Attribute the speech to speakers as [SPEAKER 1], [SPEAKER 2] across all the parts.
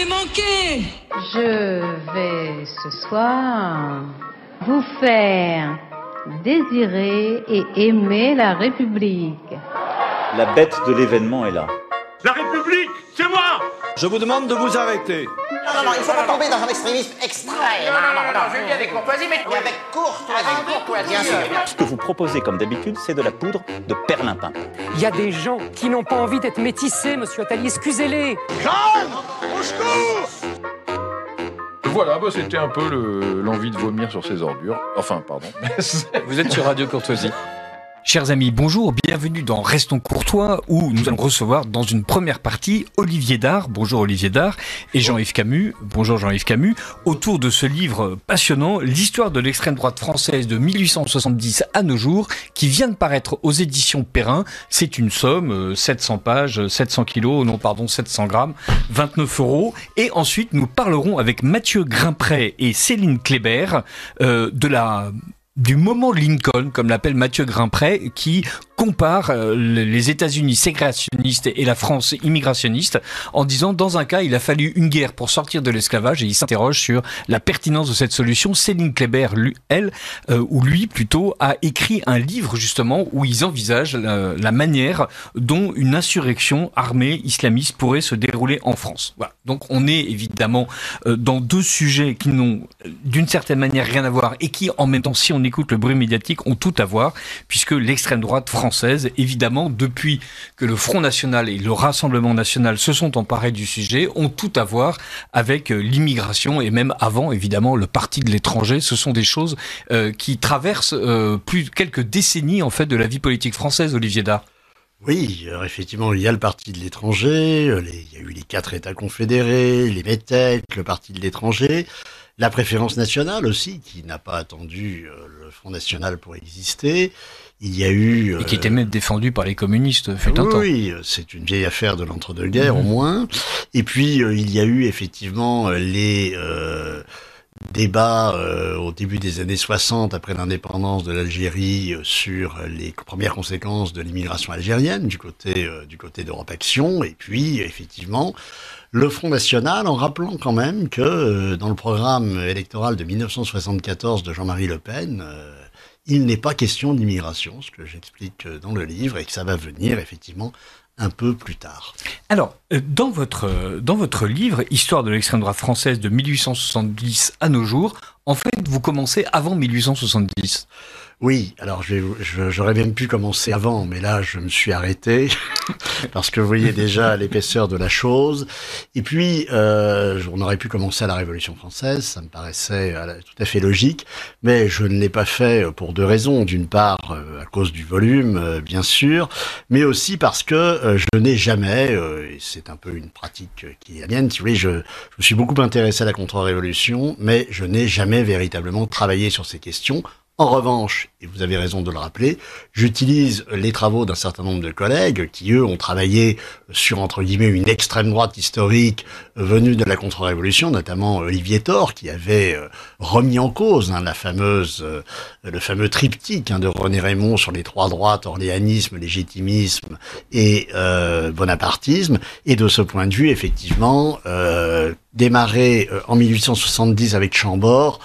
[SPEAKER 1] m'avez manqué.
[SPEAKER 2] Je vais ce soir vous faire désirer et aimer la République.
[SPEAKER 3] La bête de l'événement est là.
[SPEAKER 4] La République, c'est moi!
[SPEAKER 5] Je vous demande de vous arrêter.
[SPEAKER 6] Non, il faut pas tomber dans un extrémisme extrême.
[SPEAKER 7] Non, je le dis avec courtoisie, mais
[SPEAKER 6] avec courtoisie. Bien sûr.
[SPEAKER 3] Ce que vous proposez, comme d'habitude, c'est de la poudre de perlimpin.
[SPEAKER 8] Il y a des gens qui n'ont pas envie d'être métissés, monsieur Attali, excusez-les.
[SPEAKER 4] Jeanne! Au secours!
[SPEAKER 9] Voilà, c'était un peu l'envie de vomir sur ses ordures. Enfin, pardon.
[SPEAKER 10] Vous êtes sur Radio Courtoisie. Chers amis, bonjour, bienvenue dans Restons Courtois, où nous allons recevoir dans une première partie Olivier Dahr, bonjour Olivier Dahr, et Jean-Yves Camus, bonjour Jean-Yves Camus, autour de ce livre passionnant, l'histoire de l'extrême droite française de 1870 à nos jours, qui vient de paraître aux éditions Perrin. C'est une somme, 700 pages, 700 kilos, non pardon, 700 grammes, 29 €. Et ensuite, nous parlerons avec Mathieu Grimpret et Céline Kléber du moment Lincoln, comme l'appelle Mathieu Grimpret, qui compare les États-Unis ségrégationnistes et la France immigrationniste en disant, dans un cas, il a fallu une guerre pour sortir de l'esclavage, et il s'interroge sur la pertinence de cette solution. Céline Kléber, lui plutôt, a écrit un livre justement où ils envisagent la manière dont une insurrection armée islamiste pourrait se dérouler en France. Voilà. Donc on est évidemment dans deux sujets qui n'ont d'une certaine manière rien à voir et qui, en même temps, si on écoute le bruit médiatique, ont tout à voir, puisque l'extrême droite française, évidemment, depuis que le Front National et le Rassemblement National se sont emparés du sujet, ont tout à voir avec l'immigration et même avant, évidemment, le parti de l'étranger. Ce sont des choses qui traversent quelques décennies, en fait, de la vie politique française, Olivier Dahr.
[SPEAKER 11] Oui, effectivement, il y a le parti de l'étranger, il y a eu les 4 États confédérés, les METEC, le parti de l'étranger, la préférence nationale aussi, qui n'a pas attendu le Front National pour exister. Il y a eu...
[SPEAKER 10] Et qui était même défendu par les communistes, fut un temps.
[SPEAKER 11] Oui, c'est une vieille affaire de l'entre-deux-guerres, au moins. Et puis, il y a eu effectivement les débats au début des années 60, après l'indépendance de l'Algérie, sur les premières conséquences de l'immigration algérienne du côté d'Europe Action. Et puis, effectivement, le Front National, en rappelant quand même que dans le programme électoral de 1974 de Jean-Marie Le Pen, il n'est pas question d'immigration, ce que j'explique dans le livre, et que ça va venir effectivement un peu plus tard.
[SPEAKER 10] Alors, dans votre livre, Histoire de l'extrême droite française de 1870 à nos jours, en fait, vous commencez avant 1870.
[SPEAKER 11] Oui, alors j'aurais même pu commencer avant, mais là je me suis arrêté parce que vous voyez déjà l'épaisseur de la chose. Et puis on aurait pu commencer à la Révolution française, ça me paraissait tout à fait logique, mais je ne l'ai pas fait pour deux raisons. D'une part à cause du volume, bien sûr, mais aussi parce que je n'ai jamais, et c'est un peu une pratique qui est la mienne, si vous voulez, je me suis beaucoup intéressé à la contre-révolution, mais je n'ai jamais véritablement travaillé sur ces questions. En revanche, et vous avez raison de le rappeler, j'utilise les travaux d'un certain nombre de collègues qui, eux, ont travaillé sur, entre guillemets, une extrême droite historique venue de la contre-révolution, notamment Olivier Thor, qui avait remis en cause le fameux triptyque de René Raymond sur les 3 droites, orléanisme, légitimisme et bonapartisme. Et de ce point de vue, effectivement, démarré en 1870 avec Chambord,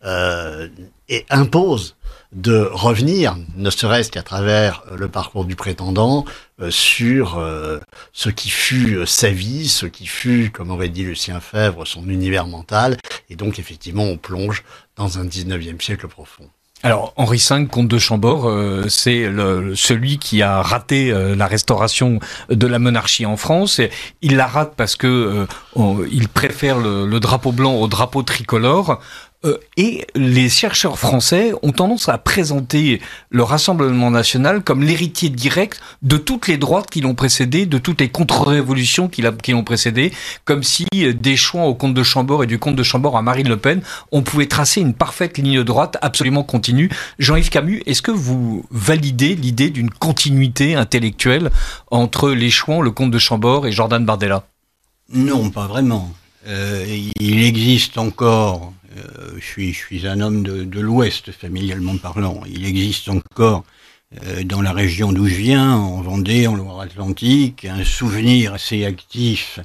[SPEAKER 11] et impose de revenir, ne serait-ce qu'à travers le parcours du prétendant, sur ce qui fut sa vie, ce qui fut, comme aurait dit Lucien Febvre, son univers mental. Et donc, effectivement, on plonge dans un 19e siècle profond.
[SPEAKER 10] Alors, Henri V, comte de Chambord, c'est celui qui a raté la restauration de la monarchie en France. Et il la rate parce que il préfère le drapeau blanc au drapeau tricolore. Et les chercheurs français ont tendance à présenter le Rassemblement national comme l'héritier direct de toutes les droites qui l'ont précédé, de toutes les contre-révolutions qui l'ont précédé, comme si des choix au comte de Chambord et du comte de Chambord à Marine Le Pen, on pouvait tracer une parfaite ligne droite absolument continue. Jean-Yves Camus, est-ce que vous validez l'idée d'une continuité intellectuelle entre les Chouans, le comte de Chambord et Jordan Bardella ?
[SPEAKER 12] Non, pas vraiment. Il existe encore... Je suis un homme de l'Ouest, familialement parlant. Il existe encore, dans la région d'où je viens, en Vendée, en Loire-Atlantique, un souvenir assez actif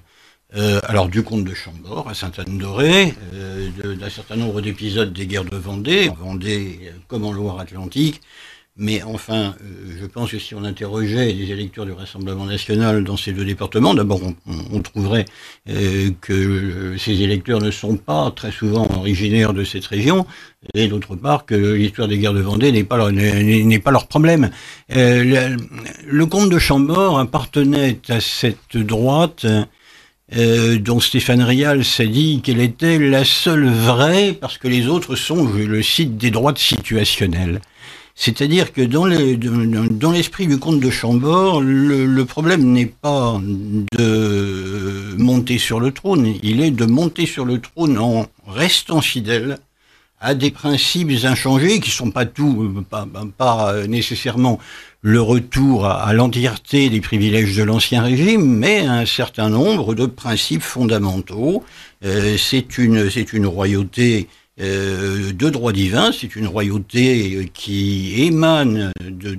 [SPEAKER 12] Alors du comte de Chambord à Sainte-Anne-d'Auray, d'un certain nombre d'épisodes des guerres de Vendée, comme en Loire-Atlantique. Mais enfin, je pense que si on interrogeait les électeurs du Rassemblement national dans ces deux départements, d'abord on trouverait que ces électeurs ne sont pas très souvent originaires de cette région, et d'autre part que l'histoire des guerres de Vendée n'est pas leur problème. Le comte de Chambord appartenait à cette droite dont Stéphane Rial s'est dit qu'elle était la seule vraie, parce que les autres sont, je le cite, des droites situationnelles. C'est-à-dire que dans l'esprit du comte de Chambord, le problème n'est pas de monter sur le trône, il est de monter sur le trône en restant fidèle à des principes inchangés qui sont pas nécessairement le retour à l'entièreté des privilèges de l'Ancien Régime, mais un certain nombre de principes fondamentaux. C'est une royauté de droit divin, c'est une royauté qui émane de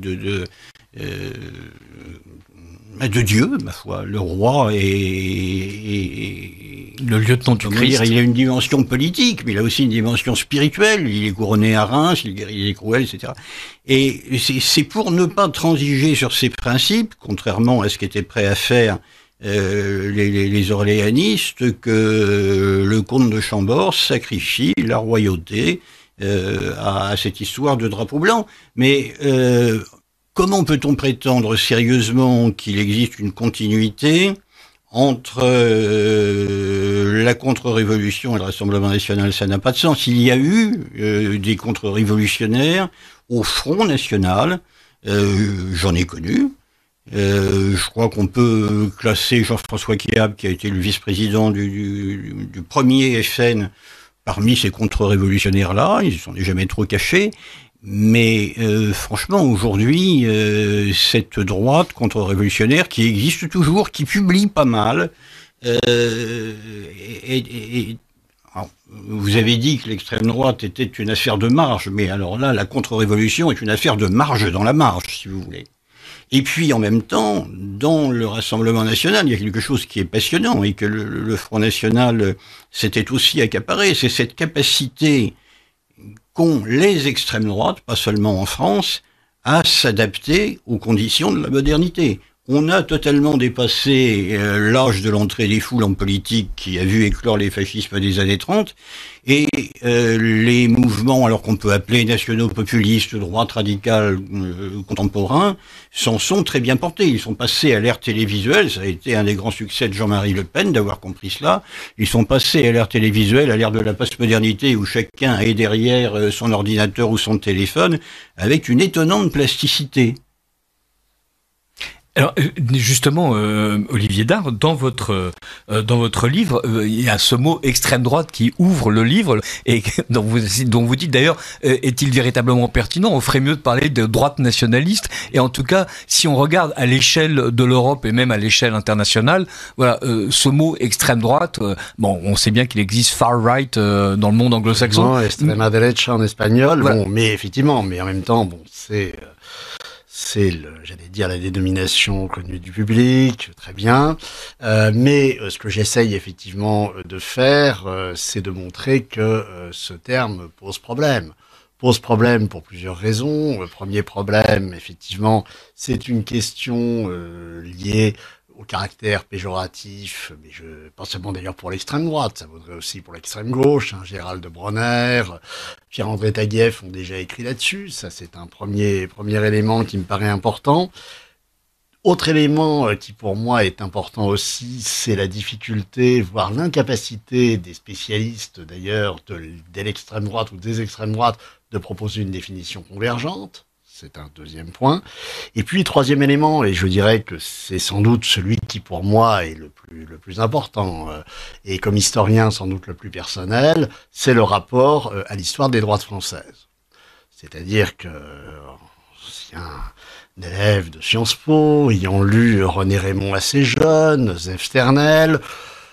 [SPEAKER 12] Dieu, ma foi. Le roi est
[SPEAKER 10] le lieutenant du Christ.
[SPEAKER 12] Il a une dimension politique, mais il a aussi une dimension spirituelle. Il est couronné à Reims, il guérit les Crouel, etc. Et c'est pour ne pas transiger sur ces principes, contrairement à ce qu'étaient prêts à faire les orléanistes, que le comte de Chambord sacrifie la royauté à cette histoire de drapeau blanc. Mais comment peut-on prétendre sérieusement qu'il existe une continuité entre la contre-révolution et le Rassemblement national? Ça n'a pas de sens. Il y a eu des contre-révolutionnaires au Front national, j'en ai connu. Je crois qu'on peut classer Jean-François Chiab, qui a été le vice-président du premier FN, parmi ces contre-révolutionnaires-là. Ils ne sont jamais trop cachés. Mais franchement, aujourd'hui, cette droite contre-révolutionnaire qui existe toujours, qui publie pas mal, alors, vous avez dit que l'extrême droite était une affaire de marge, mais alors là, la contre-révolution est une affaire de marge dans la marge, si vous voulez. Et puis, en même temps, dans le Rassemblement national, il y a quelque chose qui est passionnant et que le Front national s'était aussi accaparé, c'est cette capacité qu'ont les extrêmes droites, pas seulement en France, à s'adapter aux conditions de la modernité. On a totalement dépassé l'âge de l'entrée des foules en politique qui a vu éclore les fascismes des années 30, et les mouvements, alors qu'on peut appeler nationaux populistes, droite radicale, contemporains, s'en sont très bien portés. Ils sont passés à l'ère télévisuelle, ça a été un des grands succès de Jean-Marie Le Pen d'avoir compris cela. Ils sont passés à l'ère télévisuelle, à l'ère de la postmodernité où chacun est derrière son ordinateur ou son téléphone, avec une étonnante plasticité.
[SPEAKER 10] Alors justement, Olivier Dard, dans votre livre, il y a ce mot extrême droite qui ouvre le livre et dont vous dites d'ailleurs, est-il véritablement pertinent? On ferait mieux de parler de droite nationaliste. Et en tout cas, si on regarde à l'échelle de l'Europe et même à l'échelle internationale, voilà, ce mot extrême droite, bon, on sait bien qu'il existe far right dans le monde anglo-saxon.
[SPEAKER 11] Extrema derecha en espagnol.
[SPEAKER 10] Voilà.
[SPEAKER 11] Bon, mais effectivement, mais en même temps, bon, c'est j'allais dire, la dénomination connue du public, très bien. Mais ce que j'essaye effectivement de faire, c'est de montrer que ce terme pose problème. Pose problème pour plusieurs raisons. Le premier problème, effectivement, c'est une question liée au caractère péjoratif, mais pas seulement d'ailleurs pour l'extrême droite, ça vaudrait aussi pour l'extrême gauche. Gérald de Bronner, Pierre-André Taguieff ont déjà écrit là-dessus. Ça, c'est un premier élément qui me paraît important. Autre élément qui pour moi est important aussi, c'est la difficulté, voire l'incapacité des spécialistes d'ailleurs de l'extrême droite ou des extrêmes droites de proposer une définition convergente. C'est un deuxième point. Et puis, troisième élément, et je dirais que c'est sans doute celui qui, pour moi, est le plus important, et comme historien, sans doute le plus personnel, c'est le rapport à l'histoire des droites françaises. C'est-à-dire que, ancien élève de Sciences Po, ayant lu René Raymond assez jeune, Zef Sternel,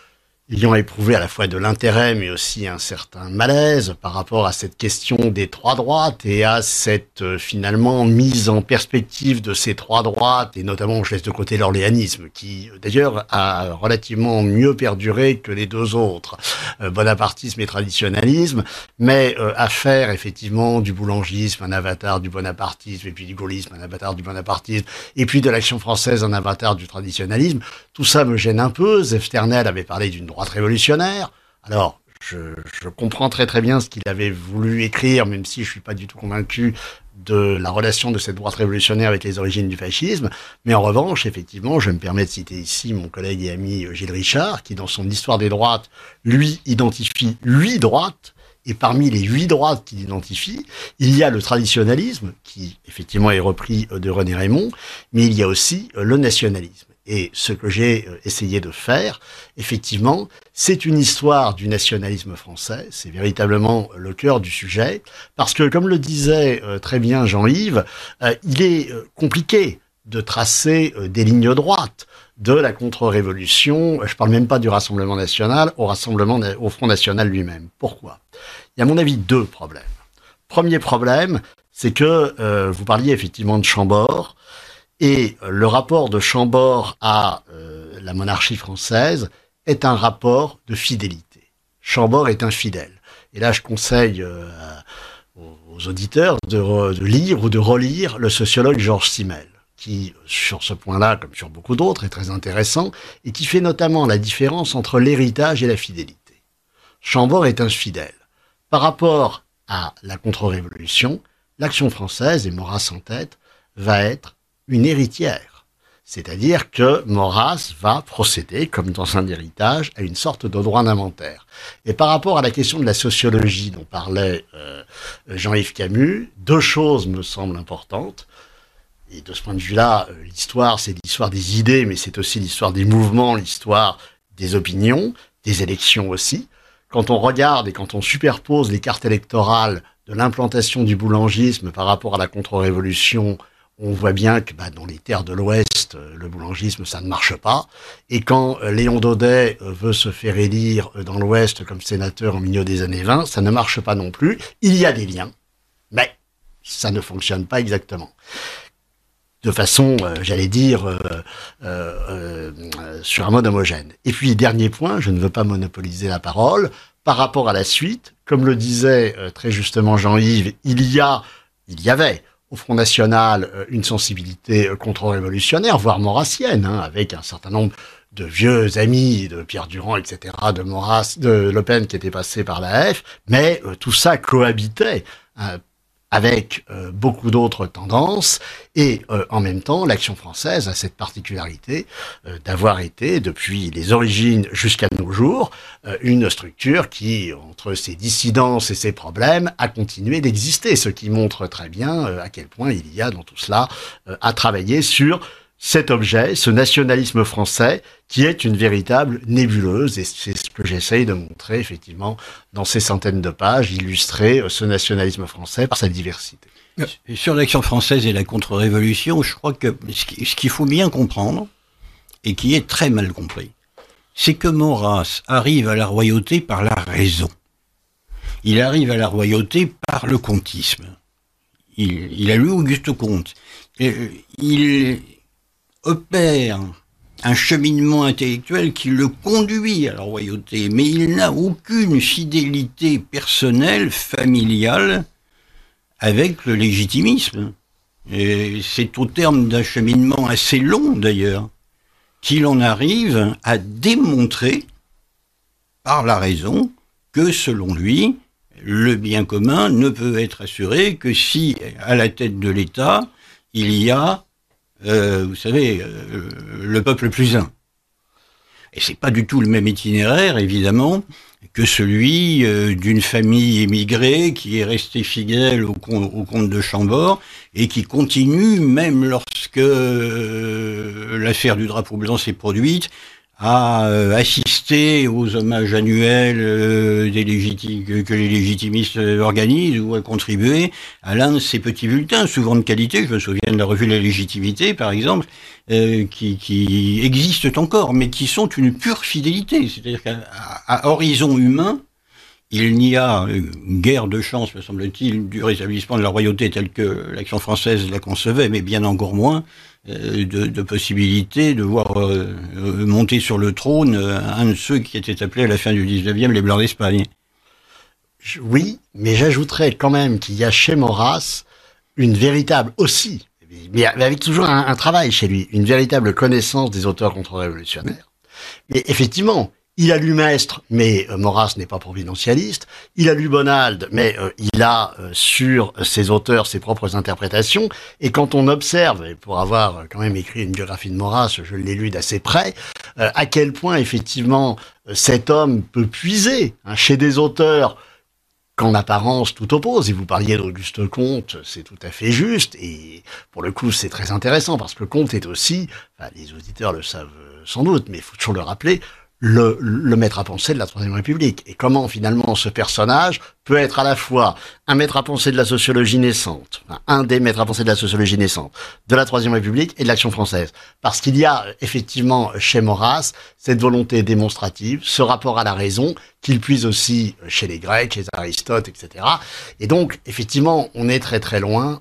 [SPEAKER 11] ayant éprouvé à la fois de l'intérêt mais aussi un certain malaise par rapport à cette question des trois droites et à cette finalement mise en perspective de ces trois droites, et notamment je laisse de côté l'orléanisme qui d'ailleurs a relativement mieux perduré que les deux autres, bonapartisme et traditionnalisme, mais à faire effectivement du boulangisme un avatar du bonapartisme, et puis du gaullisme un avatar du bonapartisme, et puis de l'Action française un avatar du traditionnalisme. Tout ça me gêne un peu. Zef Sternel avait parlé d'une droite révolutionnaire. Alors, je comprends très très bien ce qu'il avait voulu écrire, même si je suis pas du tout convaincu de la relation de cette droite révolutionnaire avec les origines du fascisme. Mais en revanche, effectivement, je me permets de citer ici mon collègue et ami Gilles Richard, qui dans son Histoire des droites, lui, identifie 8 droites. Et parmi les 8 droites qu'il identifie, il y a le traditionnalisme, qui effectivement est repris de René Raymond, mais il y a aussi le nationalisme. Et ce que j'ai essayé de faire, effectivement, c'est une histoire du nationalisme français. C'est véritablement le cœur du sujet. Parce que, comme le disait très bien Jean-Yves, il est compliqué de tracer des lignes droites de la contre-révolution. Je parle même pas du Rassemblement national au Front national lui-même. Pourquoi? Il y a à mon avis 2 problèmes. Premier problème, c'est que vous parliez effectivement de Chambord. Et le rapport de Chambord à la monarchie française est un rapport de fidélité. Chambord est infidèle. Et là, je conseille aux auditeurs de lire ou de relire le sociologue Georges Simmel, qui, sur ce point-là, comme sur beaucoup d'autres, est très intéressant, et qui fait notamment la différence entre l'héritage et la fidélité. Chambord est infidèle. Par rapport à la contre-révolution, l'Action française, et Maurras en tête, va être une héritière. C'est-à-dire que Maurras va procéder, comme dans un héritage, à une sorte de droit d'inventaire. Et par rapport à la question de la sociologie dont parlait Jean-Yves Camus, 2 choses me semblent importantes. Et de ce point de vue-là, l'histoire, c'est l'histoire des idées, mais c'est aussi l'histoire des mouvements, l'histoire des opinions, des élections aussi. Quand on regarde et quand on superpose les cartes électorales de l'implantation du boulangisme par rapport à la contre-révolution, on voit bien que dans les terres de l'Ouest, le boulangisme, ça ne marche pas. Et quand Léon Daudet veut se faire élire dans l'Ouest comme sénateur au milieu des années 20, ça ne marche pas non plus. Il y a des liens, mais ça ne fonctionne pas exactement. De façon, j'allais dire, sur un mode homogène. Et puis, dernier point, je ne veux pas monopoliser la parole, par rapport à la suite, comme le disait très justement Jean-Yves, il y avait au Front National une sensibilité contre-révolutionnaire, voire maurassienne, avec un certain nombre de vieux amis de Pierre Durand, etc., de Maurras, de Le Pen qui était passé par la F, mais tout ça cohabitait avec beaucoup d'autres tendances, et en même temps, l'Action française a cette particularité d'avoir été, depuis les origines jusqu'à nos jours, une structure qui, entre ses dissidences et ses problèmes, a continué d'exister, ce qui montre très bien à quel point il y a dans tout cela à travailler sur cet objet, ce nationalisme français, qui est une véritable nébuleuse, et c'est ce que j'essaye de montrer effectivement dans ces centaines de pages, illustrer ce nationalisme français par sa diversité.
[SPEAKER 12] Sur l'Action française et la contre-révolution, je crois que ce qu'il faut bien comprendre, et qui est très mal compris, c'est que Maurras arrive à la royauté par la raison. Il arrive à la royauté par le comtisme. Il a lu Auguste Comte. Il opère un cheminement intellectuel qui le conduit à la royauté, mais il n'a aucune fidélité personnelle, familiale, avec le légitimisme. Et c'est au terme d'un cheminement assez long, d'ailleurs, qu'il en arrive à démontrer, par la raison, que, selon lui, le bien commun ne peut être assuré que si, à la tête de l'État, il y a vous savez, le peuple plus un. Et c'est pas du tout le même itinéraire, évidemment, que celui d'une famille émigrée qui est restée fidèle au comte de Chambord et qui continue, même lorsque l'affaire du drapeau blanc s'est produite, à assister aux hommages annuels que les légitimistes organisent ou à contribuer à l'un de ces petits bulletins, souvent de qualité. Je me souviens de la revue La Légitimité, par exemple, qui existent encore, mais qui sont une pure fidélité. C'est-à-dire qu'à horizon humain, il n'y a guère de chance, me semble-t-il, du rétablissement de la royauté telle que l'Action française la concevait, mais bien encore moins de possibilité de voir monter sur le trône un de ceux qui étaient appelés à la fin du 19e les Blancs d'Espagne.
[SPEAKER 11] Oui, mais j'ajouterais quand même qu'il y a chez Maurras une véritable aussi, mais avec toujours un travail chez lui, une véritable connaissance des auteurs contre-révolutionnaires. Mais effectivement, il a lu Maistre, mais Maurras n'est pas providentialiste. Il a lu Bonald, mais il a sur ses auteurs ses propres interprétations. Et quand on observe, et pour avoir quand même écrit une biographie de Maurras, je l'ai lu d'assez près, à quel point effectivement cet homme peut puiser chez des auteurs qu'en apparence tout oppose. Et vous parliez d'Auguste Comte, c'est tout à fait juste. Et pour le coup, c'est très intéressant parce que Comte est aussi, enfin, les auditeurs le savent sans doute, mais il faut toujours le rappeler, le maître à penser de la Troisième République. Et comment finalement ce personnage peut être à la fois un maître à penser de la sociologie naissante, enfin, un des maîtres à penser de la sociologie naissante, de la Troisième République et de l'Action française. Parce qu'il y a effectivement chez Maurras cette volonté démonstrative, ce rapport à la raison, qu'il puise aussi chez les Grecs, chez Aristote, etc. Et donc, effectivement, on est très très loin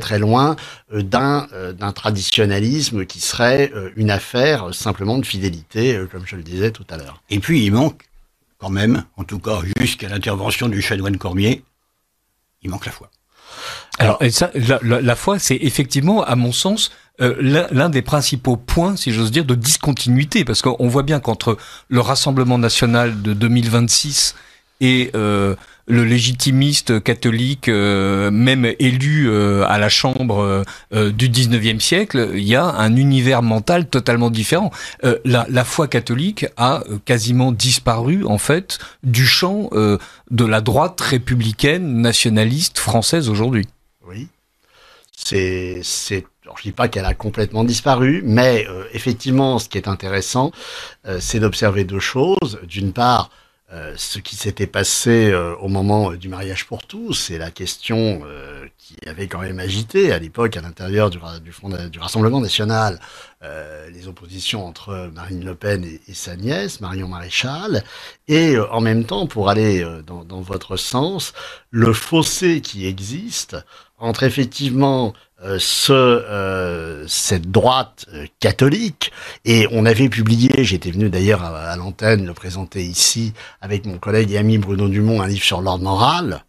[SPEAKER 11] d'un traditionnalisme qui serait une affaire simplement de fidélité, comme je le disais tout à l'heure.
[SPEAKER 12] Et puis, il manque quand même, en tout cas jusqu'à l'intervention du chanoine Cormier, il manque la foi.
[SPEAKER 10] Alors, et ça, la foi, c'est effectivement, à mon sens, l'un des principaux points, si j'ose dire, de discontinuité, parce qu'on voit bien qu'entre le Rassemblement national de 2026 et le légitimiste catholique, même élu à la Chambre du 19e siècle, il y a un univers mental totalement différent. La foi catholique a quasiment disparu, en fait, du champ de la droite républicaine nationaliste française aujourd'hui.
[SPEAKER 11] Oui, alors, je dis pas qu'elle a complètement disparu, mais effectivement, ce qui est intéressant, c'est d'observer deux choses. D'une part, ce qui s'était passé au moment du mariage pour tous, c'est la question qui avait quand même agité à l'époque à l'intérieur du Rassemblement national, les oppositions entre Marine Le Pen et sa nièce, Marion Maréchal, et en même temps, pour aller dans votre sens, le fossé qui existe entre effectivement cette droite catholique, et on avait publié, j'étais venu d'ailleurs à l'antenne le présenter ici avec mon collègue et ami Bruno Dumont, un livre sur l'ordre moral,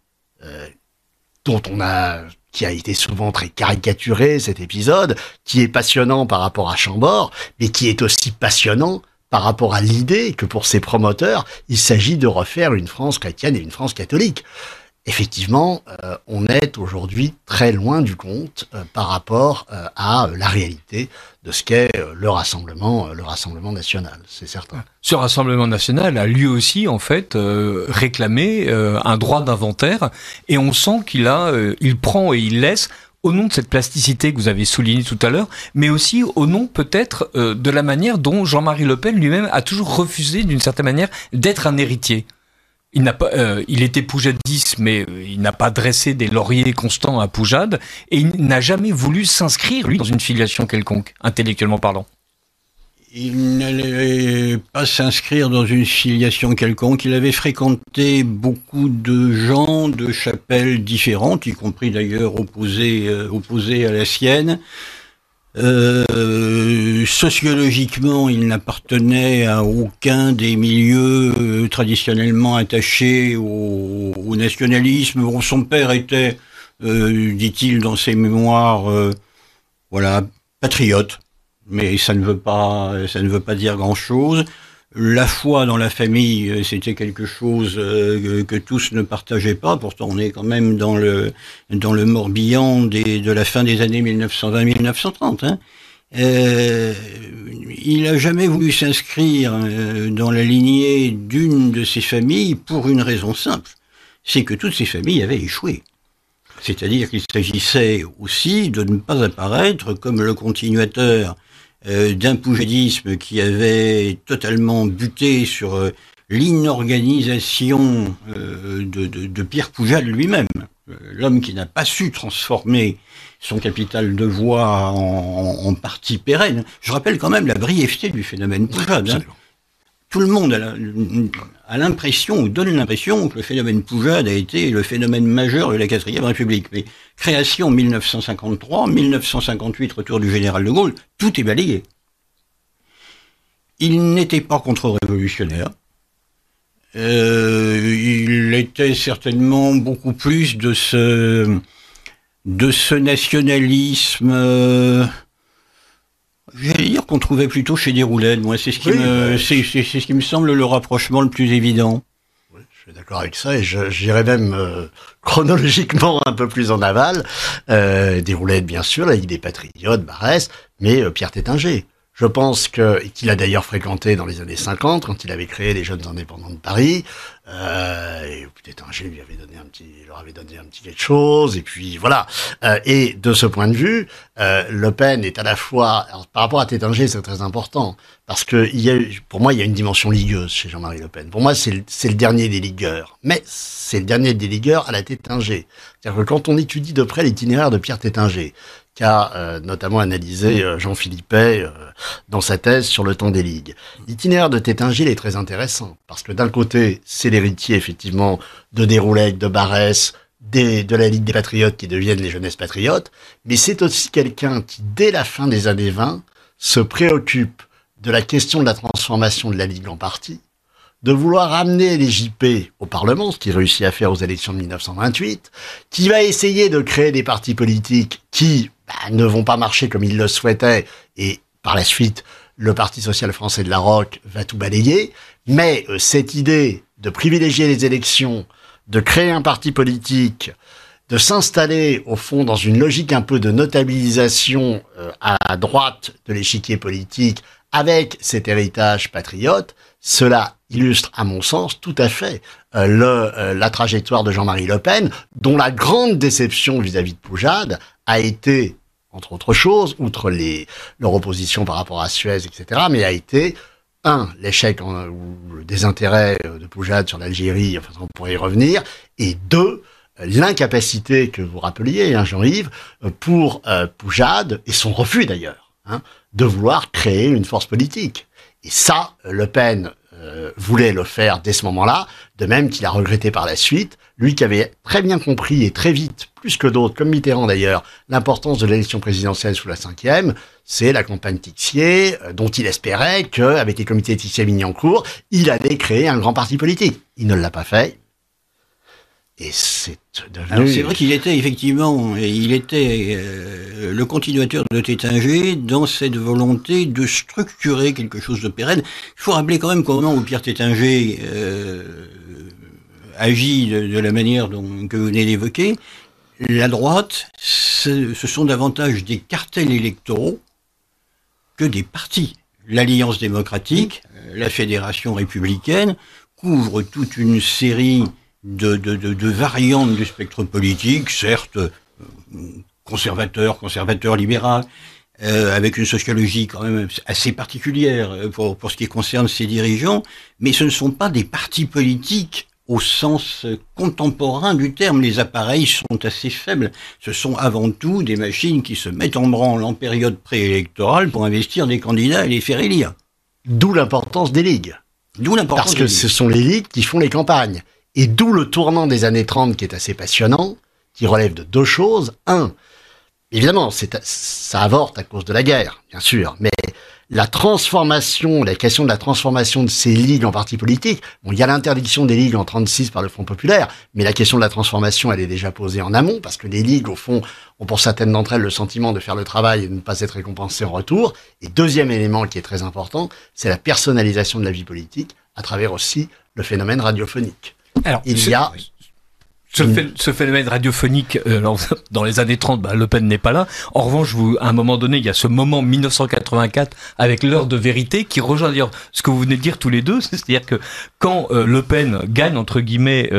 [SPEAKER 11] qui a été souvent très caricaturé, cet épisode, qui est passionnant par rapport à Chambord, mais qui est aussi passionnant par rapport à l'idée que pour ses promoteurs, il s'agit de refaire une France chrétienne et une France catholique. Effectivement, on est aujourd'hui très loin du compte par rapport à la réalité de ce qu'est le Rassemblement national, c'est certain.
[SPEAKER 10] Ce Rassemblement national a lui aussi, en fait, réclamé un droit d'inventaire, et on sent il prend et il laisse, au nom de cette plasticité que vous avez soulignée tout à l'heure, mais aussi au nom peut-être de la manière dont Jean-Marie Le Pen lui-même a toujours refusé, d'une certaine manière, d'être un héritier. Il était poujadiste, mais il n'a pas dressé des lauriers constants à Poujade, et il n'a jamais voulu s'inscrire, lui, dans une filiation quelconque, intellectuellement parlant.
[SPEAKER 12] Il n'allait pas s'inscrire dans une filiation quelconque. Il avait fréquenté beaucoup de gens de chapelles différentes, y compris d'ailleurs opposés à la sienne. Sociologiquement, il n'appartenait à aucun des milieux traditionnellement attachés au nationalisme. Bon, son père était, dit-il dans ses mémoires, patriote, mais ça ne veut pas dire grand-chose. La foi dans la famille, c'était quelque chose que tous ne partageaient pas. Pourtant, on est quand même dans le Morbihan de la fin des années 1920-1930. Hein. Il a jamais voulu s'inscrire dans la lignée d'une de ces familles pour une raison simple, c'est que toutes ces familles avaient échoué. C'est-à-dire qu'il s'agissait aussi de ne pas apparaître comme le continuateur d'un poujadisme qui avait totalement buté sur l'inorganisation de Pierre Poujade lui-même. L'homme qui n'a pas su transformer son capital de voix en parti pérenne. Je rappelle quand même la brièveté du phénomène Poujade. Hein. Tout le monde a l'impression, ou donne l'impression, que le phénomène Poujade a été le phénomène majeur de la 4e République. Mais création 1953, 1958, retour du général de Gaulle, tout est balayé. Il n'était pas contre-révolutionnaire. Il était certainement beaucoup plus de ce nationalisme, j'allais dire qu'on trouvait plutôt chez Déroulède. Moi, c'est ce qui me semble le rapprochement le plus évident.
[SPEAKER 11] Oui, je suis d'accord avec ça, et j'irais même chronologiquement un peu plus en aval. Déroulède, bien sûr, la Ligue des Patriotes, Barrès, mais Pierre Tétinger. Je pense qu'il a d'ailleurs fréquenté dans les années 50, quand il avait créé les Jeunes Indépendants de Paris. Et Tétinger leur avait donné un petit quelque chose, et puis voilà. Et de ce point de vue, Le Pen est à la fois, alors, par rapport à Tétinger, c'est très important, parce que pour moi, il y a une dimension ligueuse chez Jean-Marie Le Pen. Pour moi, c'est le dernier des ligueurs. Mais c'est le dernier des ligueurs à la Tétinger. C'est-à-dire que quand on étudie de près l'itinéraire de Pierre Tétinger, qu'a notamment analysé Jean Philippet dans sa thèse sur le temps des ligues. L'itinéraire de Tétinger est très intéressant, parce que d'un côté, c'est l'héritier, effectivement, de Déroulède, de Barrès, de la Ligue des Patriotes qui deviennent les Jeunesses Patriotes, mais c'est aussi quelqu'un qui, dès la fin des années 20, se préoccupe de la question de la transformation de la Ligue en parti, de vouloir amener les JP au Parlement, ce qu'il réussit à faire aux élections de 1928, qui va essayer de créer des partis politiques qui ne vont pas marcher comme il le souhaitait, et par la suite, le Parti social français de la Roque va tout balayer, mais cette idée de privilégier les élections, de créer un parti politique, de s'installer au fond dans une logique un peu de notabilisation à droite de l'échiquier politique, avec cet héritage patriote, cela illustre, à mon sens, tout à fait la trajectoire de Jean-Marie Le Pen, dont la grande déception vis-à-vis de Poujade a été, entre autres choses, outre leur opposition par rapport à Suez, etc., mais a été, l'échec ou le désintérêt de Poujade sur l'Algérie, enfin, on pourrait y revenir, et 2, l'incapacité que vous rappeliez, Jean-Yves, pour Poujade, et son refus d'ailleurs, de vouloir créer une force politique. Et ça, Le Pen voulait le faire dès ce moment-là, de même qu'il a regretté par la suite, lui qui avait très bien compris et très vite, plus que d'autres, comme Mitterrand d'ailleurs, l'importance de l'élection présidentielle sous la 5e, c'est la campagne Tixier, dont il espérait qu'avec les comités Tixier-Mignancourt, il allait créer un grand parti politique. Il ne l'a pas fait. Et c'est devenu...
[SPEAKER 12] Alors c'est vrai qu'il était effectivement, le continuateur de Tétinger dans cette volonté de structurer quelque chose de pérenne. Il faut rappeler quand même qu'au moment où Pierre Tétinger agit de la manière que vous venez d'évoquer, la droite, ce sont davantage des cartels électoraux que des partis. L'Alliance démocratique, la Fédération républicaine, couvre toute une série de variantes du spectre politique, certes conservateur libéral, avec une sociologie quand même assez particulière pour ce qui concerne ses dirigeants, mais ce ne sont pas des partis politiques au sens contemporain du terme. Les appareils sont assez faibles. Ce sont avant tout des machines qui se mettent en branle en période préélectorale pour investir des candidats et les faire élire.
[SPEAKER 11] D'où l'importance des ligues. Parce que ce sont les ligues qui font les campagnes. Et d'où le tournant des années 30 qui est assez passionnant, qui relève de 2 choses. 1, évidemment, ça avorte à cause de la guerre, bien sûr, mais la question de la transformation de ces ligues en partis politiques, bon, il y a l'interdiction des ligues en 36 par le Front populaire, mais la question de la transformation, elle est déjà posée en amont, parce que les ligues, au fond, ont pour certaines d'entre elles le sentiment de faire le travail et de ne pas être récompensées en retour. Et deuxième élément qui est très important, c'est la personnalisation de la vie politique, à travers aussi le phénomène radiophonique.
[SPEAKER 10] Alors, Ce phénomène radiophonique, dans les années 30, Le Pen n'est pas là. En revanche, à un moment donné, il y a ce moment 1984 avec l'heure de vérité qui rejoint d'ailleurs ce que vous venez de dire tous les deux, c'est-à-dire que quand Le Pen gagne entre guillemets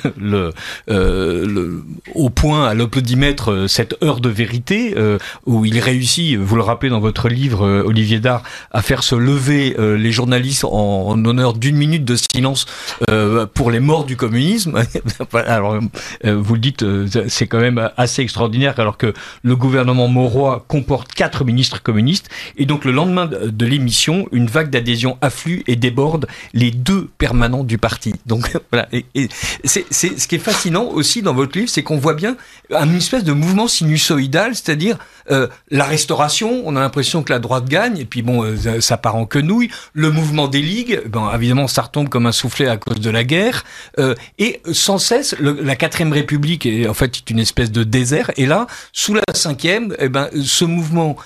[SPEAKER 10] au point à l'applaudimètre cette heure de vérité où il réussit, vous le rappelez dans votre livre Olivier Dard, à faire se lever les journalistes en honneur d'1 minute de silence pour les morts du communisme. Alors vous le dites, c'est quand même assez extraordinaire, alors que le gouvernement Mauroy comporte 4 ministres communistes, et donc le lendemain de l'émission, une vague d'adhésion afflue et déborde les 2 permanents du parti. Donc voilà, et c'est ce qui est fascinant aussi dans votre livre, c'est qu'on voit bien une espèce de mouvement sinusoïdal, c'est-à-dire la restauration, on a l'impression que la droite gagne, et puis bon, ça part en quenouille. Le mouvement des ligues, évidemment, ça retombe comme un soufflet à cause de la guerre, et sans cesse, la 4ème République est en fait une espèce de désert, et là, sous la 5e, ce mouvement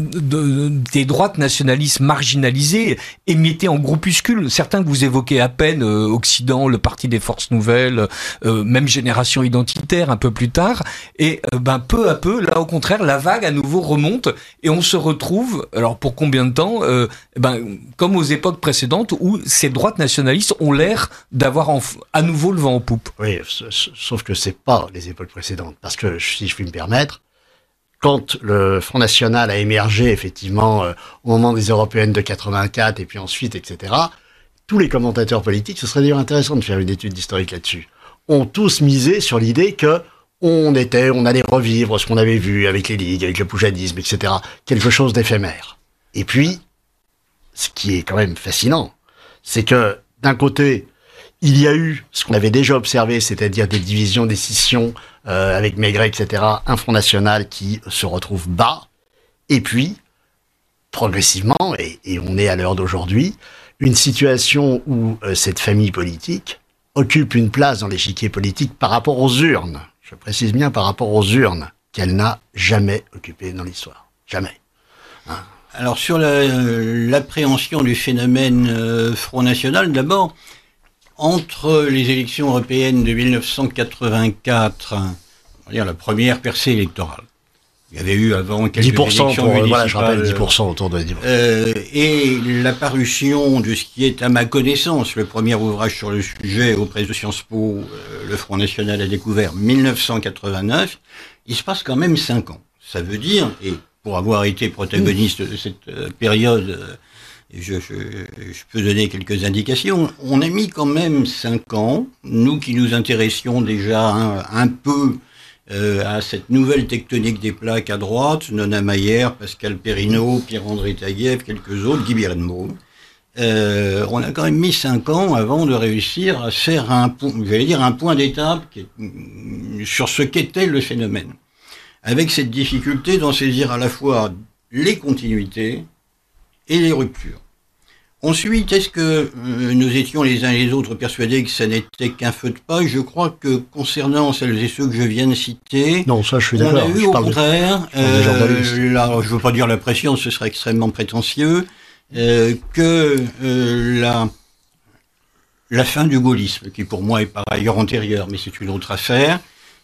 [SPEAKER 10] des droites nationalistes marginalisées, émiettés en groupuscules, certains que vous évoquez à peine, Occident, le Parti des Forces Nouvelles, même Génération Identitaire un peu plus tard, et peu à peu, là au contraire, la vague à nouveau remonte, et on se retrouve, alors pour combien de temps, comme aux époques précédentes, où ces droites nationalistes ont l'air d'avoir à nouveau le vent en poupe.
[SPEAKER 11] Oui, sauf que c'est pas les époques précédentes, parce que, si je puis me permettre, quand le Front National a émergé, effectivement, au moment des européennes de 84, et puis ensuite, etc., tous les commentateurs politiques, ce serait d'ailleurs intéressant de faire une étude d'historique là-dessus, ont tous misé sur l'idée que on allait revivre ce qu'on avait vu avec les ligues, avec le poujadisme, etc., quelque chose d'éphémère. Et puis, ce qui est quand même fascinant, c'est que, d'un côté, il y a eu ce qu'on avait déjà observé, c'est-à-dire des divisions, des scissions avec Maigret, etc., un Front National qui se retrouve bas, et puis, progressivement, et on est à l'heure d'aujourd'hui, une situation où cette famille politique occupe une place dans l'échiquier politique par rapport aux urnes. Je précise bien par rapport aux urnes, qu'elle n'a jamais occupé dans l'histoire. Jamais. Hein.
[SPEAKER 12] Alors, sur l'appréhension du phénomène Front National, d'abord, entre les élections européennes de 1984, on va dire la première percée électorale, il y avait eu avant quelques
[SPEAKER 11] 10%
[SPEAKER 12] élections municipales,
[SPEAKER 11] voilà, je rappelle 10% autour de 10%.
[SPEAKER 12] Et l'apparition de ce qui est, à ma connaissance, le premier ouvrage sur le sujet aux presses de Sciences Po, le Front National a découvert 1989, il se passe quand même 5 ans. Ça veut dire, et pour avoir été protagoniste de cette période, je peux donner quelques indications, on a mis quand même 5 ans, nous qui nous intéressions déjà un peu à cette nouvelle tectonique des plaques à droite, Nona Mayer, Pascal Perrineau, Pierre-André Taguieff, quelques autres, Guy Birenbaum. On a quand même mis 5 ans avant de réussir à faire un point d'étape sur ce qu'était le phénomène. Avec cette difficulté d'en saisir à la fois les continuités et les ruptures. Ensuite, est-ce que nous étions les uns et les autres persuadés que ça n'était qu'un feu de paille? Je crois que concernant celles et ceux que je viens de citer,
[SPEAKER 11] non, ça, je suis d'accord.
[SPEAKER 12] On a eu au contraire, là, je veux pas dire la pression, ce serait extrêmement prétentieux, que la fin du gaullisme, qui pour moi est par ailleurs antérieure, mais c'est une autre affaire,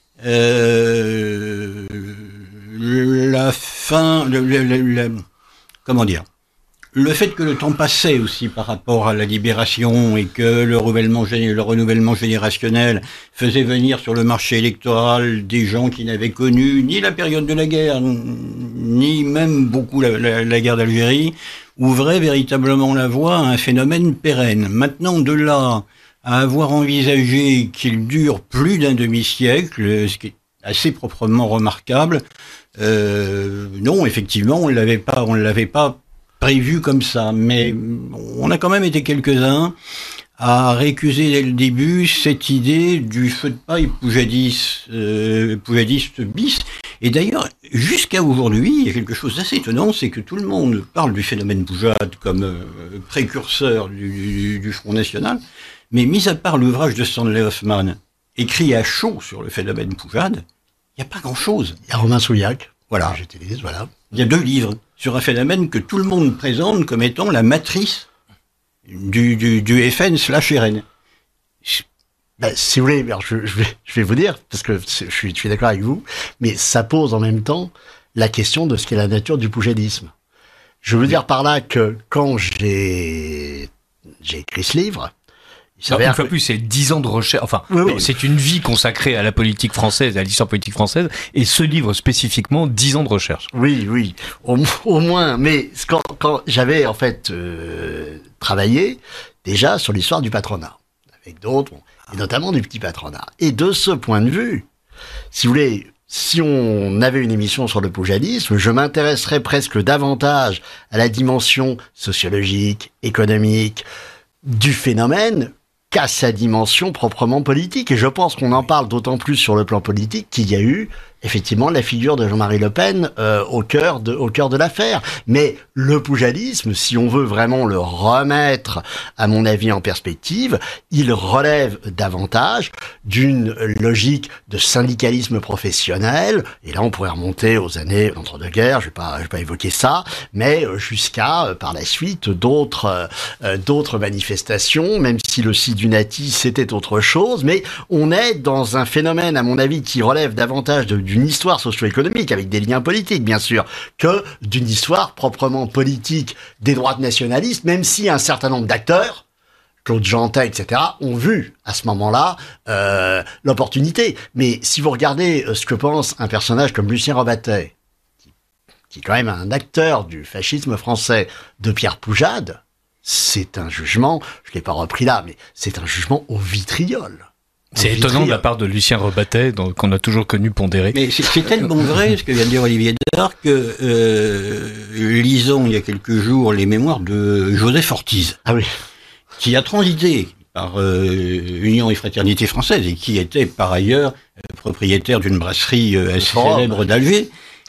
[SPEAKER 12] la fin, comment dire, le fait que le temps passait aussi par rapport à la libération et que le renouvellement générationnel faisait venir sur le marché électoral des gens qui n'avaient connu ni la période de la guerre, ni même beaucoup la guerre d'Algérie, ouvrait véritablement la voie à un phénomène pérenne. Maintenant, de là à avoir envisagé qu'il dure plus d'un demi-siècle, ce qui est assez proprement remarquable, non, effectivement, on l'avait pas prévu comme ça, mais on a quand même été quelques-uns à récuser dès le début cette idée du feu de paille poujadiste bis. Et d'ailleurs, jusqu'à aujourd'hui, il y a quelque chose d'assez étonnant, c'est que tout le monde parle du phénomène Poujade comme précurseur du Front National, mais mis à part l'ouvrage de Stanley Hoffmann, écrit à chaud sur le phénomène Poujade, il n'y a pas grand-chose.
[SPEAKER 11] Il y a Romain Souillac,
[SPEAKER 12] voilà.
[SPEAKER 11] J'utilise, voilà.
[SPEAKER 12] Il y a 2 livres sur un phénomène que tout le monde présente comme étant la matrice du FN/RN.
[SPEAKER 11] Si vous voulez, alors je vais vous dire, parce que je suis d'accord avec vous, mais ça pose en même temps la question de ce qu'est la nature du poujadisme. Je veux dire par là que quand j'ai écrit ce livre,
[SPEAKER 10] une fois plus, c'est 10 ans de recherche. Enfin, oui. C'est une vie consacrée à la politique française, à l'histoire politique française, et ce livre spécifiquement, 10 ans de recherche.
[SPEAKER 11] Oui, au moins. Mais quand j'avais en fait travaillé déjà sur l'histoire du patronat, avec d'autres, et notamment du petit patronat. Et de ce point de vue, si vous voulez, si on avait une émission sur le poujadisme, je m'intéresserais presque davantage à la dimension sociologique, économique du phénomène qu'à sa dimension proprement politique. Et je pense qu'on en parle d'autant plus sur le plan politique qu'il y a eu effectivement la figure de Jean-Marie Le Pen au cœur de l'affaire. Mais le poujadisme, si on veut vraiment le remettre, à mon avis, en perspective, il relève davantage d'une logique de syndicalisme professionnel. Et là, on pourrait remonter aux années d'entre-deux-guerres. Je vais pas évoquer ça, mais jusqu'à par la suite d'autres manifestations, même si le Sidunati c'était autre chose. Mais on est dans un phénomène, à mon avis, qui relève davantage d'une histoire socio-économique, avec des liens politiques, bien sûr, que d'une histoire proprement politique des droites nationalistes, même si un certain nombre d'acteurs, Claude Jeantin, etc., ont vu à ce moment-là l'opportunité. Mais si vous regardez ce que pense un personnage comme Lucien Robatet, qui est quand même un acteur du fascisme français, de Pierre Poujade, c'est un jugement, je ne l'ai pas repris là, mais c'est un jugement au vitriol.
[SPEAKER 10] C'est étonnant de la part de Lucien Robatet, qu'on a toujours connu pondéré.
[SPEAKER 12] Mais c'est tellement vrai, ce que vient de dire Olivier Dard, que lisons il y a quelques jours les mémoires de Joseph Ortiz.
[SPEAKER 11] Ah oui.
[SPEAKER 12] Qui a transité par Union et Fraternité Française, et qui était par ailleurs propriétaire d'une brasserie assez célèbre d'Alger.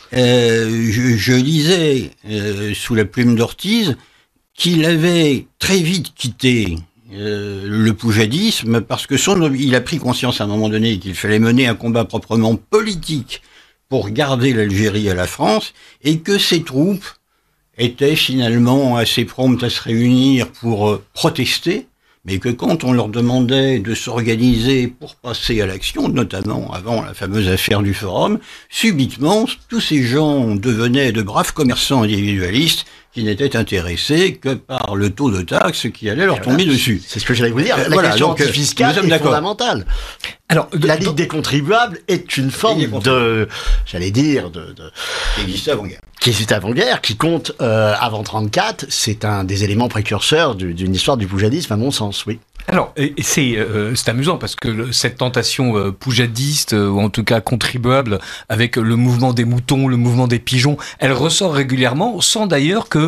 [SPEAKER 12] Je lisais sous la plume d'Ortiz qu'il avait très vite quitté le poujadisme parce que il a pris conscience à un moment donné qu'il fallait mener un combat proprement politique pour garder l'Algérie à la France, et que ses troupes étaient finalement assez promptes à se réunir pour protester, mais que quand on leur demandait de s'organiser pour passer à l'action, notamment avant la fameuse affaire du Forum, subitement, tous ces gens devenaient de braves commerçants individualistes qui n'étaient intéressés que par le taux de taxe qui allait leur tomber dessus.
[SPEAKER 11] C'est ce que j'allais vous dire. La question antifiscale est fondamentale. Alors, la Ligue des contribuables est une forme de, j'allais dire,
[SPEAKER 12] qui existait avant-guerre.
[SPEAKER 11] Qui existait avant-guerre, qui compte avant 34. C'est un des éléments précurseurs d'une histoire du poujadisme, à mon sens, oui.
[SPEAKER 10] Alors, c'est amusant parce que cette tentation poujadiste, ou en tout cas contribuable, avec le mouvement des moutons, le mouvement des pigeons, elle ressort régulièrement, sans d'ailleurs que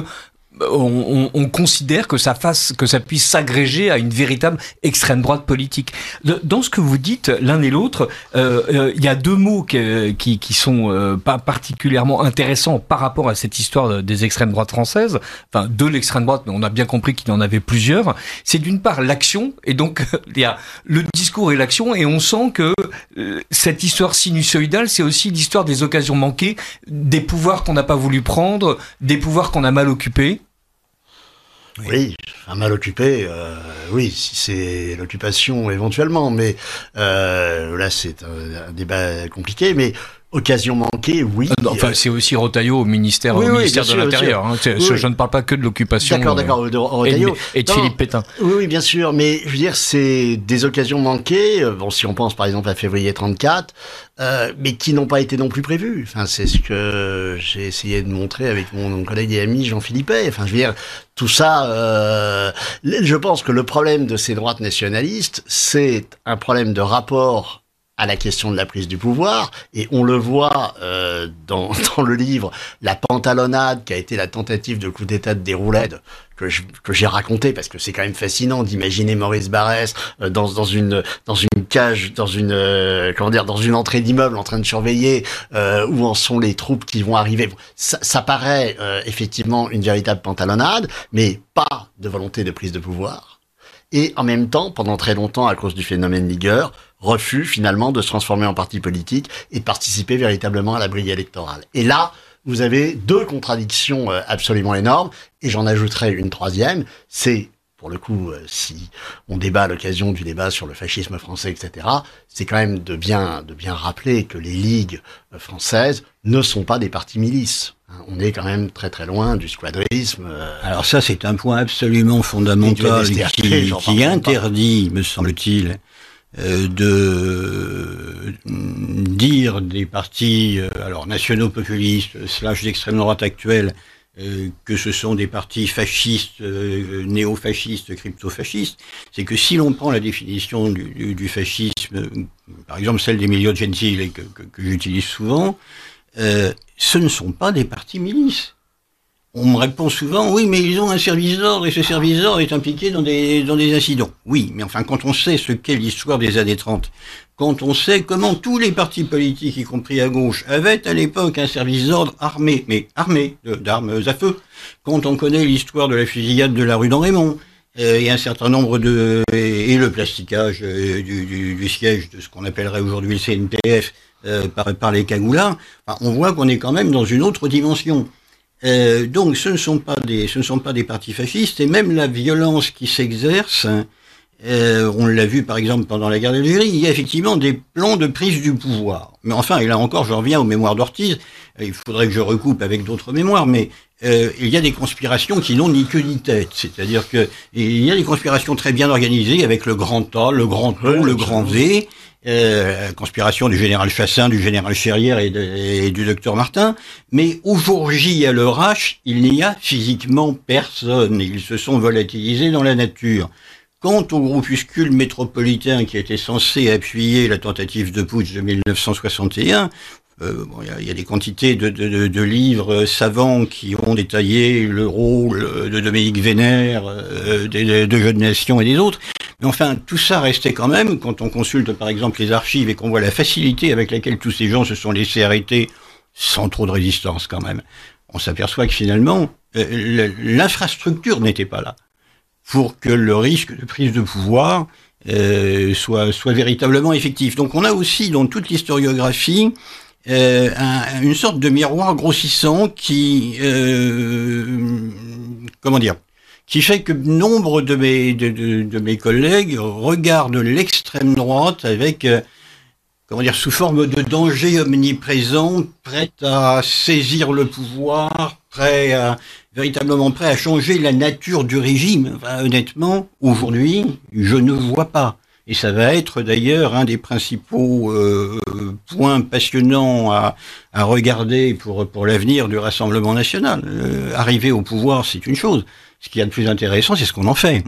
[SPEAKER 10] on considère que ça puisse s'agréger à une véritable extrême droite politique. Dans ce que vous dites l'un et l'autre, il y a deux mots qui sont pas particulièrement intéressants par rapport à cette histoire des extrêmes droites françaises, enfin de l'extrême droite, mais on a bien compris qu'il y en avait plusieurs. C'est d'une part l'action, et donc il y a le discours et l'action, et on sent que cette histoire sinusoïdale, c'est aussi l'histoire des occasions manquées, des pouvoirs qu'on n'a pas voulu prendre, des pouvoirs qu'on a mal occupés.
[SPEAKER 11] Oui, un mal occupé, oui, si c'est l'occupation éventuellement, mais là c'est un débat compliqué, mais occasion manquée, oui.
[SPEAKER 10] Enfin, c'est aussi Rotaillot au ministère, de l'Intérieur. Hein. Je ne parle pas que de l'occupation.
[SPEAKER 11] D'accord, de Rotaillot.
[SPEAKER 10] Et de Philippe Pétain.
[SPEAKER 11] Oui, bien sûr, mais je veux dire, c'est des occasions manquées, bon, si on pense par exemple à février 34, mais qui n'ont pas été non plus prévues. Enfin, c'est ce que j'ai essayé de montrer avec mon collègue et ami Jean-Philippe Hay. Enfin, je veux dire, tout ça, je pense que le problème de ces droites nationalistes, c'est un problème de rapport à la question de la prise du pouvoir, et on le voit dans le livre, la pantalonnade qui a été la tentative de coup d'état de Déroulède, que j'ai raconté, parce que c'est quand même fascinant d'imaginer Maurice Barrès dans une cage, dans une entrée d'immeuble en train de surveiller où en sont les troupes qui vont arriver. Ça paraît effectivement une véritable pantalonnade, mais pas de volonté de prise de pouvoir. Et en même temps, pendant très longtemps, à cause du phénomène ligueur, refus finalement de se transformer en parti politique et de participer véritablement à la briguée électorale. Et là, vous avez deux contradictions absolument énormes, et j'en ajouterai une troisième, c'est, pour le coup, si on débat à l'occasion du débat sur le fascisme français, etc., c'est quand même de bien rappeler que les ligues françaises ne sont pas des partis milices. On est quand même très très loin du squadrisme.
[SPEAKER 12] Alors ça, c'est un point absolument fondamental qui interdit, me semble-t-il, de dire des partis nationaux populistes / d'extrême droite actuelle que ce sont des partis fascistes, néo-fascistes, crypto-fascistes. C'est que si l'on prend la définition du fascisme, par exemple celle d'Emilio Gentile que j'utilise souvent, ce ne sont pas des partis milices. On me répond souvent, oui, mais ils ont un service d'ordre et ce service d'ordre est impliqué dans des incidents. Oui, mais enfin, quand on sait ce qu'est l'histoire des années 30, quand on sait comment tous les partis politiques, y compris à gauche, avaient à l'époque un service d'ordre armé, mais armé d'armes à feu, quand on connaît l'histoire de la fusillade de la rue d'En-Raymond, et un certain nombre et le plasticage du siège de ce qu'on appellerait aujourd'hui le CNPF par les cagoulards, enfin, on voit qu'on est quand même dans une autre dimension. Donc ce ne sont pas des partis fascistes, et même la violence qui s'exerce, on l'a vu par exemple pendant la guerre d'Algérie, il y a effectivement des plans de prise du pouvoir. Mais enfin, et là encore je reviens aux mémoires d'Ortiz, il faudrait que je recoupe avec d'autres mémoires, mais il y a des conspirations qui n'ont ni queue ni tête, c'est-à-dire que il y a des conspirations très bien organisées avec le grand A, le grand O, le grand V, conspiration du général Chassin, du général Cherrière et du docteur Martin, mais au jour J, à l'heure H, il n'y a physiquement personne. Ils se sont volatilisés dans la nature. Quant au groupuscule métropolitain qui était censé appuyer la tentative de putsch de 1961, il y a des quantités de livres savants qui ont détaillé le rôle de Dominique Vénère, de Jeunes Nations et des autres. Mais enfin, tout ça restait quand même, quand on consulte par exemple les archives et qu'on voit la facilité avec laquelle tous ces gens se sont laissés arrêter, sans trop de résistance quand même, on s'aperçoit que finalement, l'infrastructure n'était pas là pour que le risque de prise de pouvoir soit véritablement effectif. Donc on a aussi dans toute l'historiographie une sorte de miroir grossissant qui fait que nombre de mes collègues regardent l'extrême droite avec sous forme de danger omniprésent, prêt à saisir le pouvoir, véritablement prêt à changer la nature du régime. Enfin, honnêtement, aujourd'hui, je ne vois pas. Et ça va être d'ailleurs un des principaux points passionnants à regarder pour l'avenir du Rassemblement national. Arriver au pouvoir, c'est une chose. Ce qu'il y a de plus intéressant, c'est ce qu'on en fait.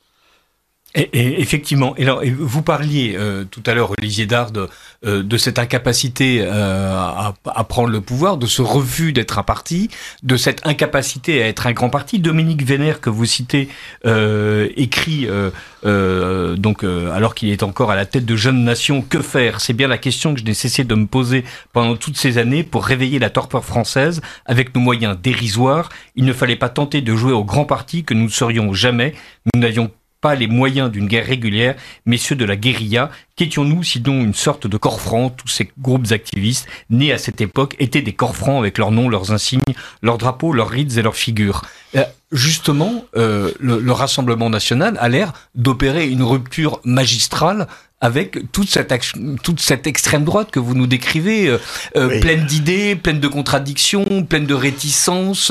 [SPEAKER 10] Et effectivement. Et alors, vous parliez tout à l'heure, Olivier Dard, de cette incapacité à prendre le pouvoir, de ce refus d'être un parti, de cette incapacité à être un grand parti. Dominique Vénère, que vous citez, écrit alors qu'il est encore à la tête de Jeunes Nations, que faire ? C'est bien la question que je n'ai cessé de me poser pendant toutes ces années pour réveiller la torpeur française avec nos moyens dérisoires. Il ne fallait pas tenter de jouer au grand parti que nous ne serions jamais. Nous n'avions pas les moyens d'une guerre régulière, mais ceux de la guérilla. Qu'étions-nous sinon une sorte de corps franc ? Tous ces groupes activistes, nés à cette époque, étaient des corps francs avec leurs noms, leurs insignes, leurs drapeaux, leurs rides et leurs figures. Justement, le Rassemblement national a l'air d'opérer une rupture magistrale avec toute cette extrême droite que vous nous décrivez, oui, pleine d'idées, pleine de contradictions, pleine de réticences,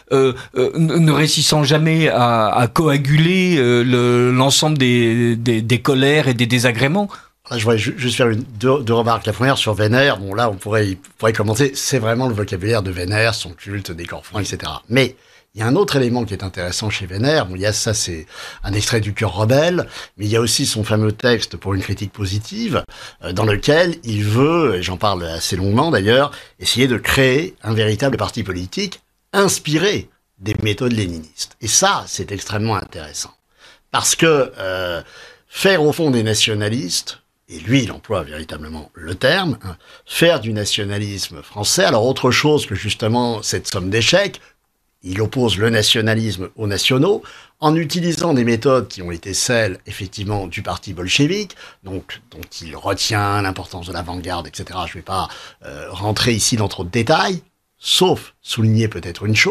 [SPEAKER 10] ne réussissant jamais à coaguler l'ensemble des colères et des désagréments.
[SPEAKER 11] Je voudrais juste faire deux remarques. La première sur Vénère, bon là on pourrait commenter, c'est vraiment le vocabulaire de Vénère, son culte des corps francs, etc. Mais il y a un autre élément qui est intéressant chez Vénère. Bon, il y a ça, c'est un extrait du Cœur rebelle, mais il y a aussi son fameux texte pour une critique positive, dans lequel il veut, et j'en parle assez longuement d'ailleurs, essayer de créer un véritable parti politique inspiré des méthodes léninistes. Et ça, c'est extrêmement intéressant. Parce que faire au fond des nationalistes, et lui, il emploie véritablement le terme, faire du nationalisme français, alors autre chose que justement cette somme d'échecs, il oppose le nationalisme aux nationaux en utilisant des méthodes qui ont été celles, effectivement, du parti bolchevique, donc dont il retient l'importance de l'avant-garde, etc. Je ne vais pas rentrer ici dans trop de détails, sauf souligner peut-être une chose,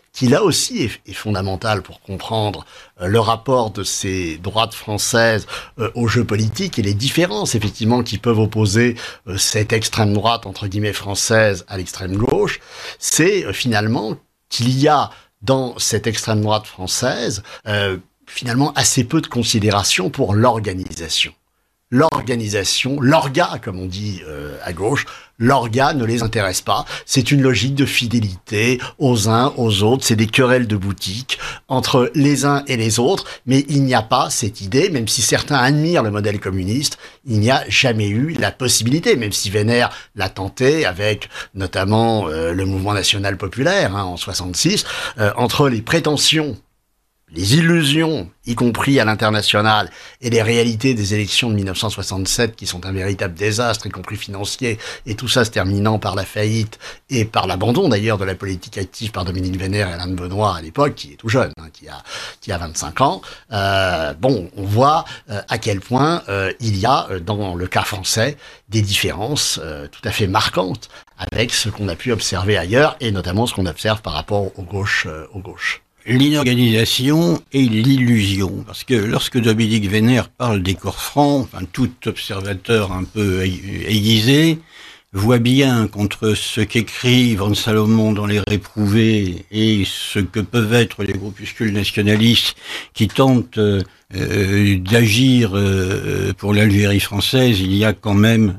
[SPEAKER 11] qui là aussi est fondamental pour comprendre le rapport de ces droites françaises au jeu politique et les différences effectivement qui peuvent opposer cette extrême droite entre guillemets française à l'extrême gauche, c'est finalement qu'il y a dans cette extrême droite française finalement assez peu de considération pour l'organisation. L'organisation, l'orga, comme on dit à gauche, l'orga ne les intéresse pas. C'est une logique de fidélité aux uns, aux autres. C'est des querelles de boutique entre les uns et les autres. Mais il n'y a pas cette idée, même si certains admirent le modèle communiste, il n'y a jamais eu la possibilité, même si Weber l'a tenté avec notamment le mouvement national populaire en 66, entre les prétentions, les illusions, y compris à l'international, et les réalités des élections de 1967 qui sont un véritable désastre, y compris financier, et tout ça se terminant par la faillite et par l'abandon d'ailleurs de la politique active par Dominique Weber et Alain de Benoît à l'époque, qui est tout jeune, qui a 25 ans. On voit à quel point il y a, dans le cas français, des différences tout à fait marquantes avec ce qu'on a pu observer ailleurs, et notamment ce qu'on observe par rapport aux gauches.
[SPEAKER 12] L'inorganisation et l'illusion. Parce que lorsque Dominique Weber parle des corps francs, tout observateur un peu aiguisé voit bien qu'entre ce qu'écrit Van Salomon dans Les Réprouvés et ce que peuvent être les groupuscules nationalistes qui tentent d'agir pour l'Algérie française, il y a quand même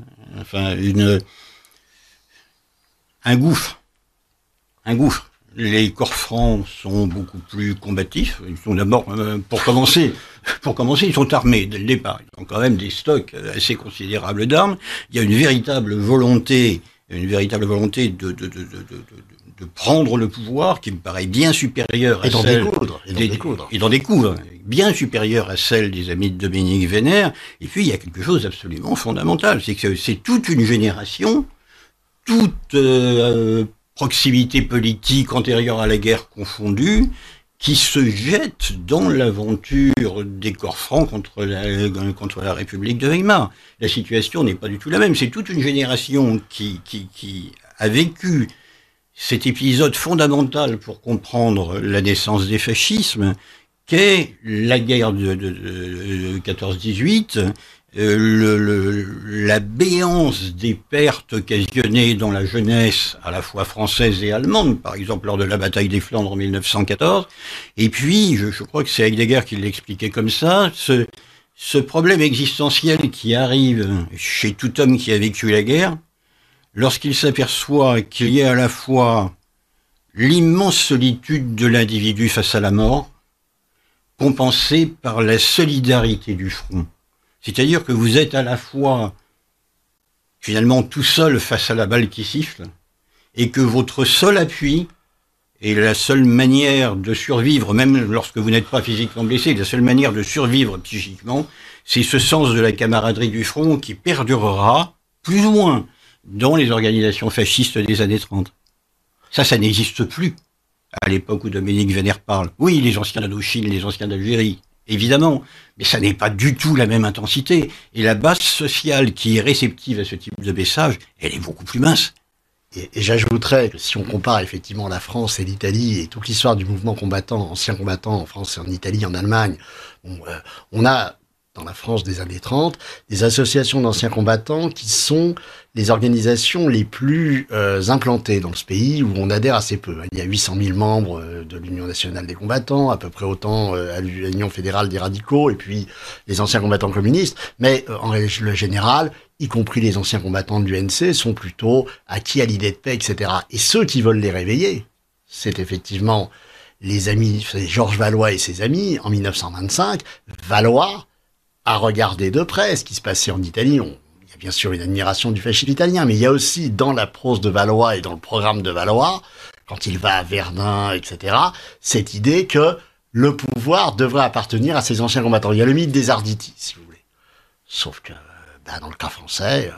[SPEAKER 12] un gouffre. Les corps francs sont beaucoup plus combatifs. Ils sont d'abord, pour commencer, ils sont armés dès le départ. Ils ont quand même des stocks assez considérables d'armes. Il y a une véritable volonté de prendre le pouvoir qui me paraît bien supérieure à celle et d'en découdre, bien supérieure à celle des amis de Dominique Weber. Et puis il y a quelque chose d'absolument fondamental, c'est que c'est toute une génération, toute proximité politique antérieure à la guerre confondue, qui se jette dans l'aventure des corps francs contre la République de Weimar. La situation n'est pas du tout la même. C'est toute une génération qui a vécu cet épisode fondamental pour comprendre la naissance des fascismes, qu'est la guerre de 14-18, la béance des pertes occasionnées dans la jeunesse à la fois française et allemande, par exemple lors de la bataille des Flandres en 1914, et puis je crois que c'est Heidegger qui l'expliquait comme ça, ce problème existentiel qui arrive chez tout homme qui a vécu la guerre, lorsqu'il s'aperçoit qu'il y a à la fois l'immense solitude de l'individu face à la mort, compensée par la solidarité du front. C'est-à-dire que vous êtes à la fois, finalement, tout seul face à la balle qui siffle, et que votre seul appui, et la seule manière de survivre, même lorsque vous n'êtes pas physiquement blessé, la seule manière de survivre psychiquement, c'est ce sens de la camaraderie du front qui perdurera, plus ou moins, dans les organisations fascistes des années 30. Ça n'existe plus à l'époque où Dominique Weber parle. Oui, les anciens d'Indochine, les anciens d'Algérie, évidemment, mais ça n'est pas du tout la même intensité. Et la base sociale qui est réceptive à ce type de message, elle est beaucoup plus mince.
[SPEAKER 11] Et j'ajouterais que si on compare effectivement la France et l'Italie et toute l'histoire du mouvement combattant, ancien combattant en France et en Italie, en Allemagne, on a dans la France des années 30 des associations d'anciens combattants qui sont les organisations les plus implantées dans ce pays, où on adhère assez peu. Il y a 800 000 membres de l'Union nationale des combattants, à peu près autant à l'Union fédérale des radicaux, et puis les anciens combattants communistes. Mais en règle générale, y compris les anciens combattants de l'UNC, sont plutôt acquis à l'idée de paix, etc. Et ceux qui veulent les réveiller, c'est effectivement les amis, Georges Valois et ses amis, en 1925. Valois a regardé de près ce qui se passait en Italie. Il y a bien sûr une admiration du fascisme italien, mais il y a aussi dans la prose de Valois et dans le programme de Valois, quand il va à Verdun, etc., cette idée que le pouvoir devrait appartenir à ces anciens combattants. Il y a le mythe des Arditi, si vous voulez. Sauf que, dans le cas français,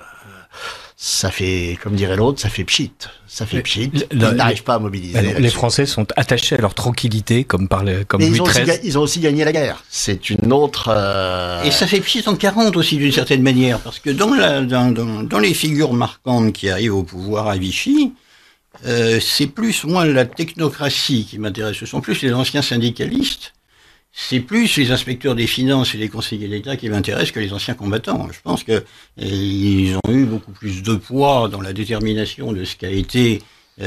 [SPEAKER 11] ça fait, comme dirait l'autre, ça fait pchit. Ça fait pchit. Ils n'arrivent pas à mobiliser.
[SPEAKER 10] Les Français sont attachés à leur tranquillité, comme Louis XIII.
[SPEAKER 11] Ils ont aussi gagné la guerre. C'est une autre...
[SPEAKER 12] Et ça fait pchit en 40 aussi, d'une certaine manière. Parce que dans les figures marquantes qui arrivent au pouvoir à Vichy, c'est plus, moi, la technocratie qui m'intéresse. Ce sont plus les anciens syndicalistes. C'est plus les inspecteurs des finances et les conseillers d'État qui m'intéressent que les anciens combattants. Je pense que ils ont eu beaucoup plus de poids dans la détermination de ce qu'a été,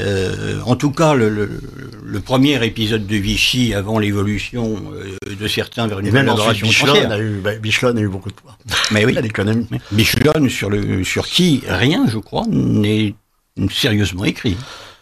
[SPEAKER 12] en tout cas, le premier épisode de Vichy avant l'évolution de certains vers une nouvelle adoration foncière.
[SPEAKER 11] Bichelon a eu beaucoup de poids.
[SPEAKER 12] Mais oui.
[SPEAKER 11] À l'économie.
[SPEAKER 12] Bichelon, sur qui rien, je crois, n'est sérieusement écrit.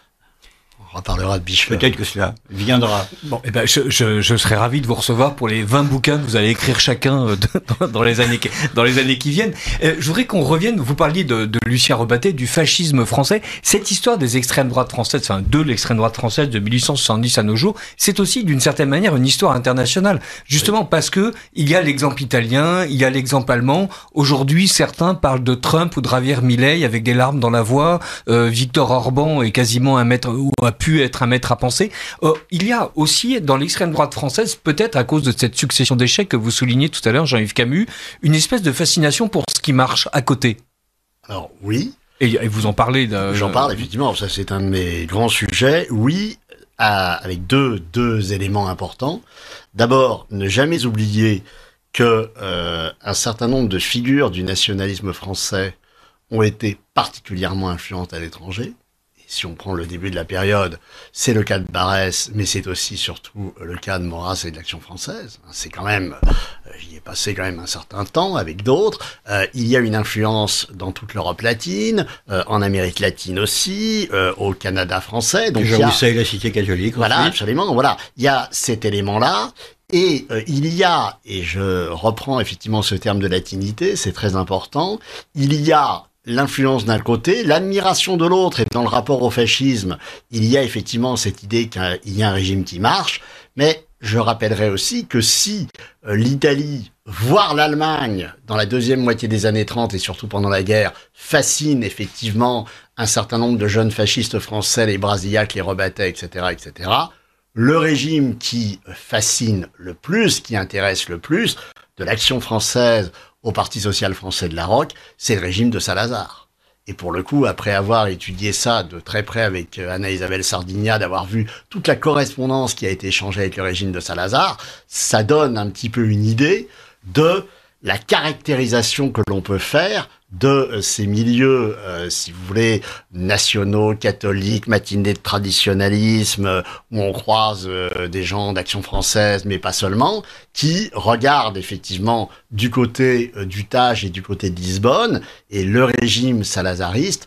[SPEAKER 11] On reparlera de Bichelon.
[SPEAKER 12] Peut-être que cela viendra.
[SPEAKER 10] Bon, eh ben, je serais ravi de vous recevoir pour les 20 bouquins que vous allez écrire chacun dans les années qui viennent. Je voudrais qu'on revienne, vous parliez de Lucien Rebatté, du fascisme français. Cette histoire des extrêmes droites françaises, enfin, de l'extrême droite française de 1870 à nos jours, c'est aussi d'une certaine manière une histoire internationale. Justement parce que il y a l'exemple italien, il y a l'exemple allemand. Aujourd'hui, certains parlent de Trump ou de Javier Milei avec des larmes dans la voix. Victor Orban est quasiment un maître, ou a pu être un maître à penser. Il y a aussi dans l'extrême droite française, peut-être à cause de cette succession d'échecs que vous soulignez tout à l'heure, Jean-Yves Camus, une espèce de fascination pour ce qui marche à côté.
[SPEAKER 11] Alors oui.
[SPEAKER 10] Et vous en parlez.
[SPEAKER 11] J'en parle effectivement. Ça c'est un de mes grands sujets. Oui, avec deux éléments importants. D'abord, ne jamais oublier que un certain nombre de figures du nationalisme français ont été particulièrement influentes à l'étranger. Si on prend le début de la période, c'est le cas de Barrès, mais c'est aussi surtout le cas de Maurras et de l'Action française. C'est quand même, j'y ai passé quand même un certain temps avec d'autres. Il y a une influence dans toute l'Europe latine, en Amérique latine aussi, au Canada français. Donc
[SPEAKER 12] déjà, vous savez la cité catholique.
[SPEAKER 11] Voilà, ensuite. Absolument. Voilà, il y a cet élément-là. Et il y a, et je reprends effectivement ce terme de latinité, c'est très important, il y a l'influence d'un côté, l'admiration de l'autre, et dans le rapport au fascisme, il y a effectivement cette idée qu'il y a un régime qui marche, mais je rappellerai aussi que si l'Italie, voire l'Allemagne, dans la deuxième moitié des années 30 et surtout pendant la guerre, fascine effectivement un certain nombre de jeunes fascistes français, les Brasillac, les Rebattet, etc., etc., le régime qui fascine le plus, qui intéresse le plus, de l'Action française au Parti social français de Larocque, c'est le régime de Salazar. Et pour le coup, après avoir étudié ça de très près avec Anna-Isabelle Sardigna, d'avoir vu toute la correspondance qui a été échangée avec le régime de Salazar, ça donne un petit peu une idée de la caractérisation que l'on peut faire de ces milieux, si vous voulez, nationaux, catholiques, matinés de traditionnalisme, où on croise des gens d'Action française, mais pas seulement, qui regardent effectivement du côté du Tage et du côté de Lisbonne, et le régime salazariste,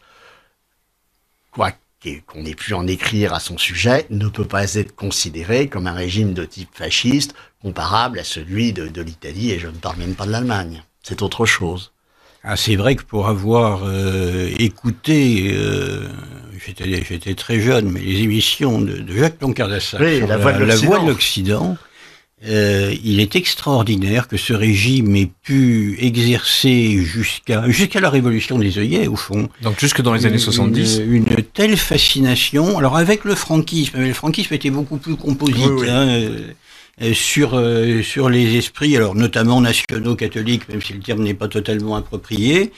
[SPEAKER 11] quoi qu'on ait pu en écrire à son sujet, ne peut pas être considéré comme un régime de type fasciste, comparable à celui de l'Italie, et je ne parle même pas de l'Allemagne. C'est autre chose.
[SPEAKER 12] Ah, c'est vrai que pour avoir écouté, j'étais très jeune, mais les émissions de Jacques Blanc-Cardassac sur la Voix de l'Occident, il est extraordinaire que ce régime ait pu exercer jusqu'à la révolution des œillets, au fond.
[SPEAKER 10] Donc jusque dans les années 70.
[SPEAKER 12] Une telle fascination. Alors avec le franquisme, mais le franquisme était beaucoup plus composite. Oui, oui. Sur les esprits, alors notamment nationaux catholiques, même si le terme n'est pas totalement approprié,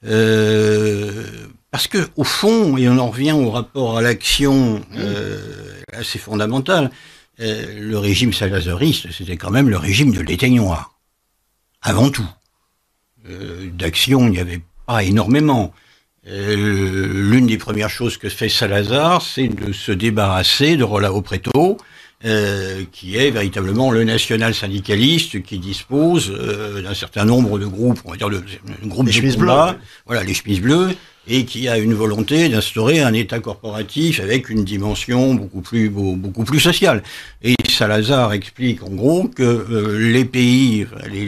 [SPEAKER 12] parce que au fond, et on en revient au rapport à l'action assez fondamental, le régime salazariste, c'était quand même le régime de l'éteignoir, avant tout. D'action, il n'y avait pas énormément. L'une des premières choses que fait Salazar, c'est de se débarrasser de Rolao Preto, qui est véritablement le national-syndicaliste qui dispose d'un certain nombre de groupes, on va dire le groupe de combat, voilà, les chemises bleues, et qui a une volonté d'instaurer un État corporatif avec une dimension beaucoup plus sociale. Et Salazar explique en gros que les pays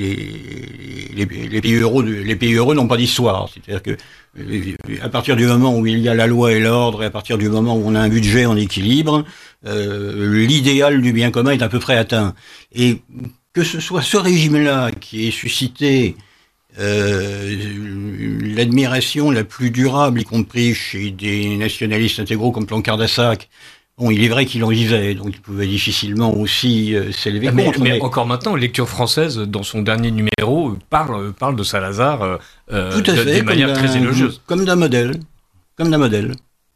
[SPEAKER 12] heureux n'ont pas d'histoire, c'est-à-dire que à partir du moment où il y a la loi et l'ordre, et à partir du moment où on a un budget en équilibre, l'idéal du bien commun est à peu près atteint. Et que ce soit ce régime-là qui ait suscité l'admiration la plus durable, y compris chez des nationalistes intégraux comme Blanc-Cardassac. Bon, il est vrai qu'il en vivait, donc il pouvait difficilement aussi s'élever contre.
[SPEAKER 10] Mais encore maintenant, Lecture française, dans son dernier numéro, parle de Salazar
[SPEAKER 12] tout à fait,
[SPEAKER 10] de manière très élogieuse.
[SPEAKER 12] Comme d'un modèle.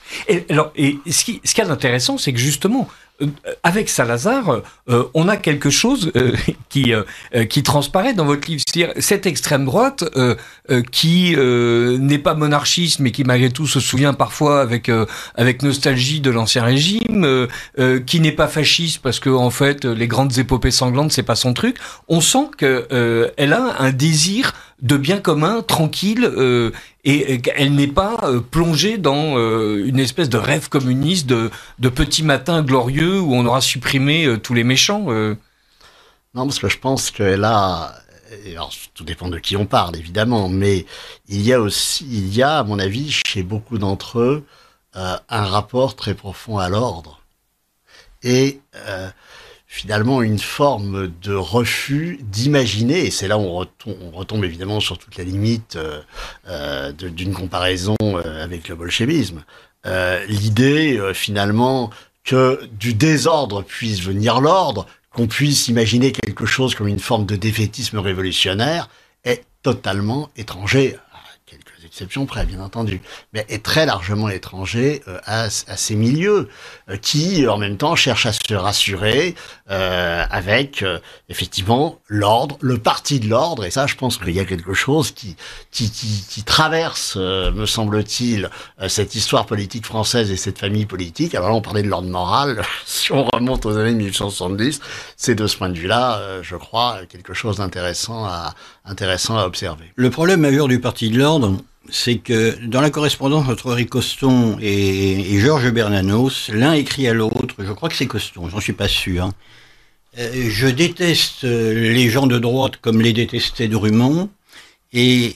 [SPEAKER 10] Et ce qui est intéressant, c'est que justement, avec Salazar, on a quelque chose qui transparaît dans votre livre. C'est-à-dire cette extrême droite qui n'est pas monarchiste, mais qui malgré tout se souvient parfois avec nostalgie de l'ancien régime, qui n'est pas fasciste parce que en fait les grandes épopées sanglantes c'est pas son truc. On sent que elle a un désir de bien commun, tranquille, et elle n'est pas plongée dans une espèce de rêve communiste de petit matin glorieux où on aura supprimé tous les méchants.
[SPEAKER 11] Non, parce que je pense qu'elle a... Alors, tout dépend de qui on parle, évidemment, mais il y a, à mon avis, chez beaucoup d'entre eux, un rapport très profond à l'ordre. Et... finalement une forme de refus d'imaginer, et c'est là où on retombe évidemment sur toute la limite d'une comparaison avec le bolchevisme, l'idée finalement que du désordre puisse venir l'ordre, qu'on puisse imaginer quelque chose comme une forme de défaitisme révolutionnaire, est totalement étranger, à quelques exceptions près bien entendu, mais est très largement étranger à ces milieux qui en même temps cherchent à se rassurer avec effectivement l'ordre, le parti de l'ordre, et ça je pense qu'il y a quelque chose qui traverse, me semble-t-il, cette histoire politique française et cette famille politique. Alors là on parlait de l'ordre moral, si on remonte aux années 1870, c'est de ce point de vue-là, je crois, quelque chose d'intéressant à observer.
[SPEAKER 12] Le problème majeur du parti de l'ordre, c'est que dans la correspondance entre Henri Coston et Georges Bernanos, l'un écrit à l'autre, je crois que c'est Coston, j'en suis pas sûr, hein. Je déteste les gens de droite comme les détestait Drummond, et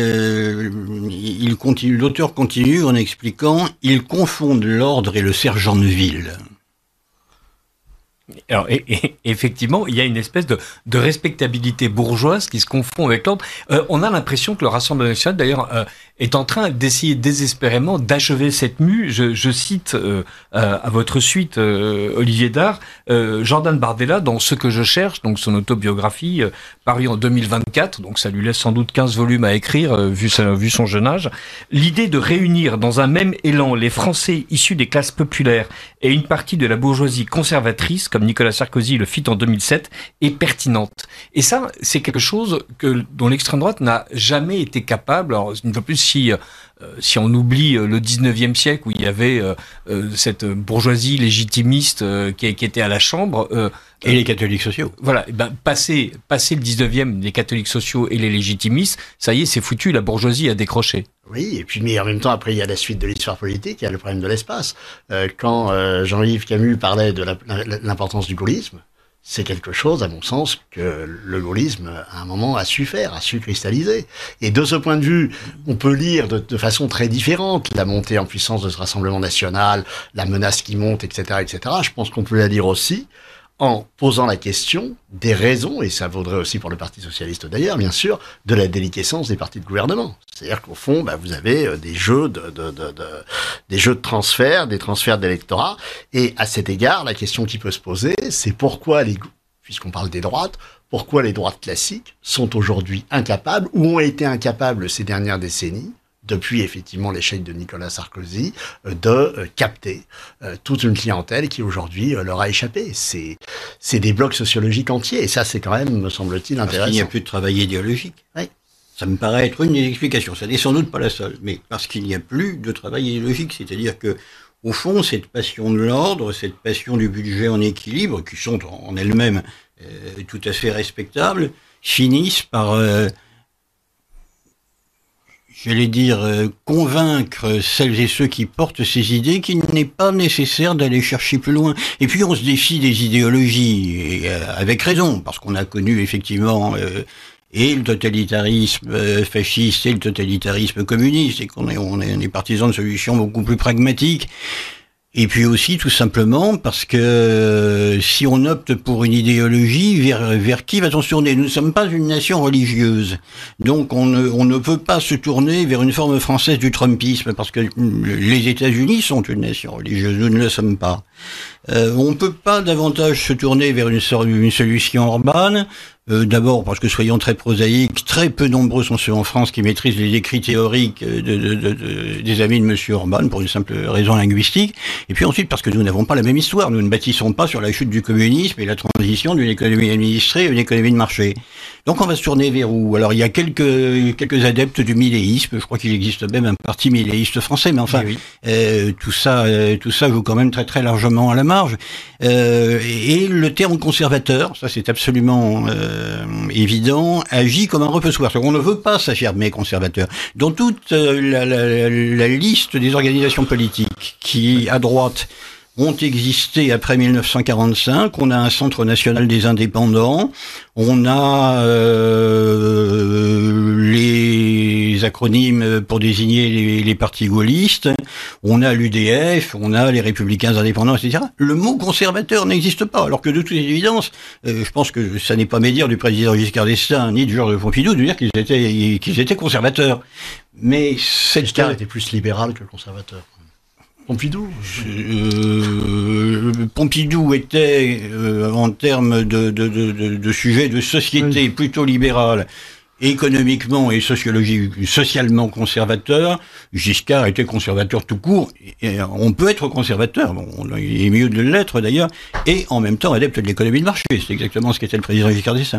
[SPEAKER 12] l'auteur continue en expliquant, ils confondent l'ordre et le sergent de ville.
[SPEAKER 10] Alors, et effectivement, il y a une espèce de respectabilité bourgeoise qui se confond avec l'ordre. On a l'impression que le Rassemblement national, d'ailleurs, est en train d'essayer désespérément d'achever cette mue. Je cite à votre suite, Olivier Dares, Jordan Bardella, dans Ce que je cherche, donc son autobiographie, parue en 2024, donc ça lui laisse sans doute 15 volumes à écrire, vu son jeune âge. L'idée de réunir dans un même élan les Français issus des classes populaires et une partie de la bourgeoisie conservatrice, comme Nicolas Sarkozy le fit en 2007, est pertinente. Et ça, c'est quelque chose dont l'extrême droite n'a jamais été capable. Alors, une fois plus, si on oublie le 19e siècle où il y avait cette bourgeoisie légitimiste qui était à la Chambre...
[SPEAKER 12] et les catholiques sociaux.
[SPEAKER 10] Voilà, passer le 19e, les catholiques sociaux et les légitimistes, ça y est, c'est foutu, la bourgeoisie a décroché.
[SPEAKER 11] Oui, et puis mais en même temps, après, il y a la suite de l'histoire politique, il y a le problème de l'espace. Quand Jean-Yves Camus parlait de l'importance du gaullisme, c'est quelque chose, à mon sens, que le gaullisme, à un moment, a su faire, a su cristalliser. Et de ce point de vue, on peut lire de façon très différente la montée en puissance de ce Rassemblement national, la menace qui monte, etc., etc. Je pense qu'on peut la lire aussi en posant la question des raisons, et ça vaudrait aussi pour le Parti socialiste d'ailleurs, bien sûr, de la déliquescence des partis de gouvernement. C'est-à-dire qu'au fond, vous avez des jeux des jeux de transfert, des transferts d'électorat, et à cet égard, la question qui peut se poser, c'est pourquoi puisqu'on parle des droites, pourquoi les droites classiques sont aujourd'hui incapables, ou ont été incapables ces dernières décennies, depuis effectivement l'échec de Nicolas Sarkozy, de capter toute une clientèle qui aujourd'hui leur a échappé. C'est des blocs sociologiques entiers, et ça c'est quand même, me semble-t-il, intéressant.
[SPEAKER 12] Parce qu'il n'y a plus de travail idéologique.
[SPEAKER 11] Oui.
[SPEAKER 12] Ça me paraît être une des explications. Ça n'est sans doute pas la seule, mais parce qu'il n'y a plus de travail idéologique, c'est-à-dire que au fond, cette passion de l'ordre, cette passion du budget en équilibre, qui sont en elles-mêmes tout à fait respectables, finissent par j'allais dire, convaincre celles et ceux qui portent ces idées qu'il n'est pas nécessaire d'aller chercher plus loin. Et puis on se défie des idéologies, et avec raison, parce qu'on a connu effectivement et le totalitarisme fasciste et le totalitarisme communiste, et qu'on est partisans de solutions beaucoup plus pragmatiques. Et puis aussi, tout simplement, parce que si on opte pour une idéologie, vers qui va-t-on se tourner? Nous ne sommes pas une nation religieuse. Donc on ne peut pas se tourner vers une forme française du trumpisme, parce que les États-Unis sont une nation religieuse, nous ne le sommes pas. On ne peut pas davantage se tourner vers une solution urbaine, D'abord parce que, soyons très prosaïques, très peu nombreux sont ceux en France qui maîtrisent les écrits théoriques des amis de Monsieur Orban pour une simple raison linguistique. Et puis ensuite parce que nous n'avons pas la même histoire. Nous ne bâtissons pas sur la chute du communisme et la transition d'une économie administrée à une économie de marché. Donc on va se tourner vers où? Alors il y a quelques adeptes du milléisme. Je crois qu'il existe même un parti milléiste français. Mais enfin, oui. Tout ça joue quand même très très largement à la marge. Et le terme conservateur, ça c'est absolument évident, agit comme un repoussoir. On ne veut pas s'affirmer conservateur. Dans toute la liste des organisations politiques qui, à droite, ont existé après 1945, on a un Centre national des indépendants, on a les acronymes pour désigner les partis gaullistes, on a l'UDF, on a les Républicains indépendants, etc. Le mot conservateur n'existe pas, alors que de toute évidence, je pense que ça n'est pas médire du président Giscard d'Estaing ni de Georges Pompidou de dire qu'ils étaient conservateurs. Mais cette
[SPEAKER 11] Giscard était plus libéral que conservateur. Pompidou
[SPEAKER 12] Pompidou était, en termes de sujet de société, plutôt libéral, économiquement et socialement conservateur. Giscard était conservateur tout court. Et on peut être conservateur, bon, il est mieux de l'être d'ailleurs, et en même temps adepte de l'économie de marché. C'est exactement ce qu'était le président Giscard d'Estaing.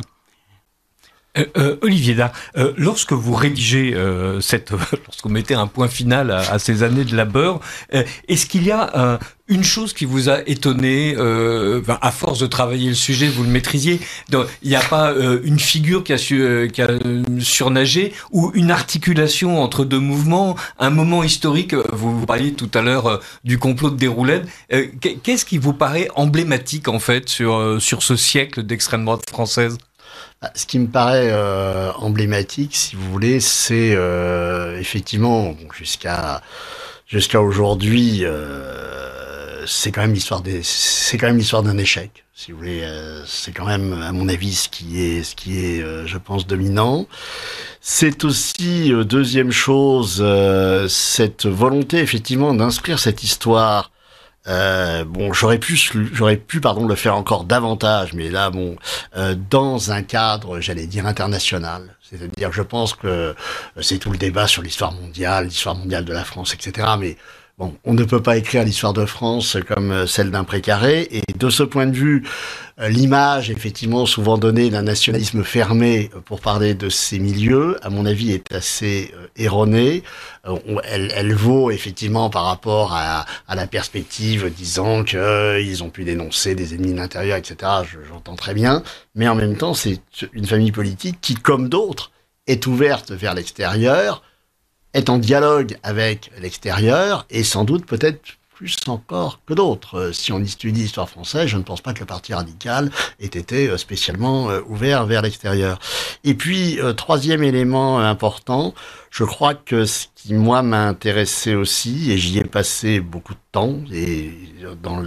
[SPEAKER 10] Olivier Dahr, lorsque vous rédigez lorsque vous mettez un point final à ces années de labeur, est-ce qu'il y a une chose qui vous a étonné, à force de travailler le sujet, vous le maîtrisiez, il n'y a pas une figure qui a surnagé, ou une articulation entre deux mouvements, un moment historique, vous parliez tout à l'heure du complot de Déroulède, qu'est-ce qui vous paraît emblématique en fait sur ce siècle d'extrême droite française?
[SPEAKER 11] Ce qui me paraît emblématique, si vous voulez, c'est effectivement jusqu'à aujourd'hui, c'est quand même l'histoire d'un échec. Si vous voulez, c'est quand même, à mon avis, ce qui est, je pense, dominant. C'est aussi, deuxième chose, cette volonté effectivement d'inscrire cette histoire. J'aurais pu le faire encore davantage, mais là, dans un cadre, j'allais dire international. C'est-à-dire, je pense que c'est tout le débat sur l'histoire mondiale de la France, etc. Mais bon, on ne peut pas écrire l'histoire de France comme celle d'un précaré. Et de ce point de vue, l'image, effectivement, souvent donnée d'un nationalisme fermé pour parler de ces milieux, à mon avis, est assez erronée. Elle vaut, effectivement, par rapport à la perspective disant qu'ils ont pu dénoncer des ennemis de l'intérieur, etc. J'entends très bien. Mais en même temps, c'est une famille politique qui, comme d'autres, est ouverte vers l'extérieur, est en dialogue avec l'extérieur, et sans doute peut-être plus encore que d'autres. Si on étudie l'histoire française, je ne pense pas que le Parti radical ait été spécialement ouvert vers l'extérieur. Et puis, troisième élément important, je crois que ce qui, moi, m'a intéressé aussi, et j'y ai passé beaucoup de temps, et dans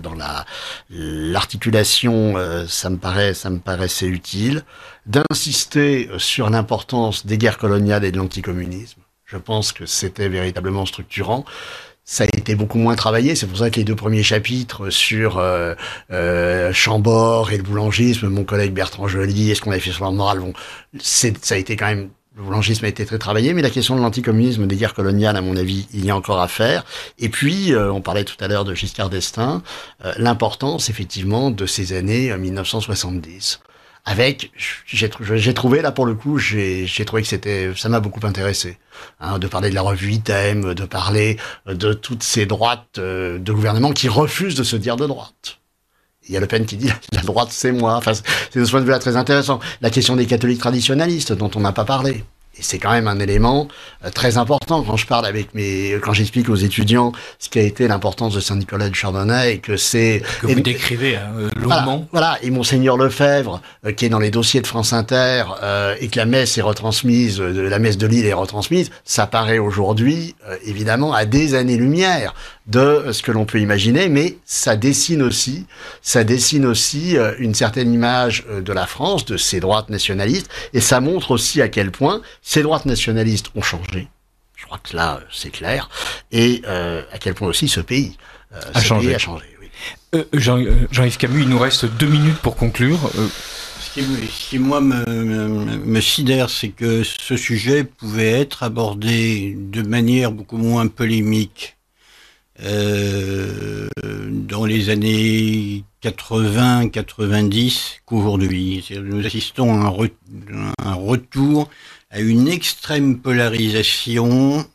[SPEAKER 11] l'articulation, ça me paraissait utile, d'insister sur l'importance des guerres coloniales et de l'anticommunisme. Je pense que c'était véritablement structurant. Ça a été beaucoup moins travaillé. C'est pour ça que les deux premiers chapitres sur Chambord et le boulangisme, mon collègue Bertrand Joly, et ce qu'on avait fait sur la morale, ça a été quand même, le boulangisme a été très travaillé, mais la question de l'anticommunisme, des guerres coloniales, à mon avis, il y a encore à faire. Et puis, on parlait tout à l'heure de Giscard d'Estaing, l'importance, effectivement, de ces années 1970. J'ai trouvé, là, pour le coup, j'ai trouvé que ça m'a beaucoup intéressé. De parler de la revue Item, de parler de toutes ces droites de gouvernement qui refusent de se dire de droite. Il y a Le Pen qui dit la droite c'est moi. Enfin, c'est de ce point de vue-là très intéressant. La question des catholiques traditionnalistes dont on n'a pas parlé. Et c'est quand même un élément très important quand je parle quand j'explique aux étudiants ce qu'a été l'importance de Saint-Nicolas du Chardonnay, et que c'est...
[SPEAKER 10] Que vous décrivez longuement.
[SPEAKER 11] Voilà. Et Monseigneur Lefebvre, qui est dans les dossiers de France Inter, et que la messe est retransmise, la messe de Lille est retransmise, ça paraît aujourd'hui, évidemment, à des années-lumière de ce que l'on peut imaginer, mais ça dessine aussi une certaine image de la France, de ces droites nationalistes, et ça montre aussi à quel point ces droites nationalistes ont changé. Je crois que là, c'est clair, et à quel point aussi ce pays a changé. Oui.
[SPEAKER 10] Jean-Yves Camus, il nous reste 2 minutes pour conclure.
[SPEAKER 11] Ce
[SPEAKER 12] Ce qui moi me sidère, c'est que ce sujet pouvait être abordé de manière beaucoup moins polémique dans les années 80-90 qu'aujourd'hui. Nous assistons à un retour à une extrême polarisation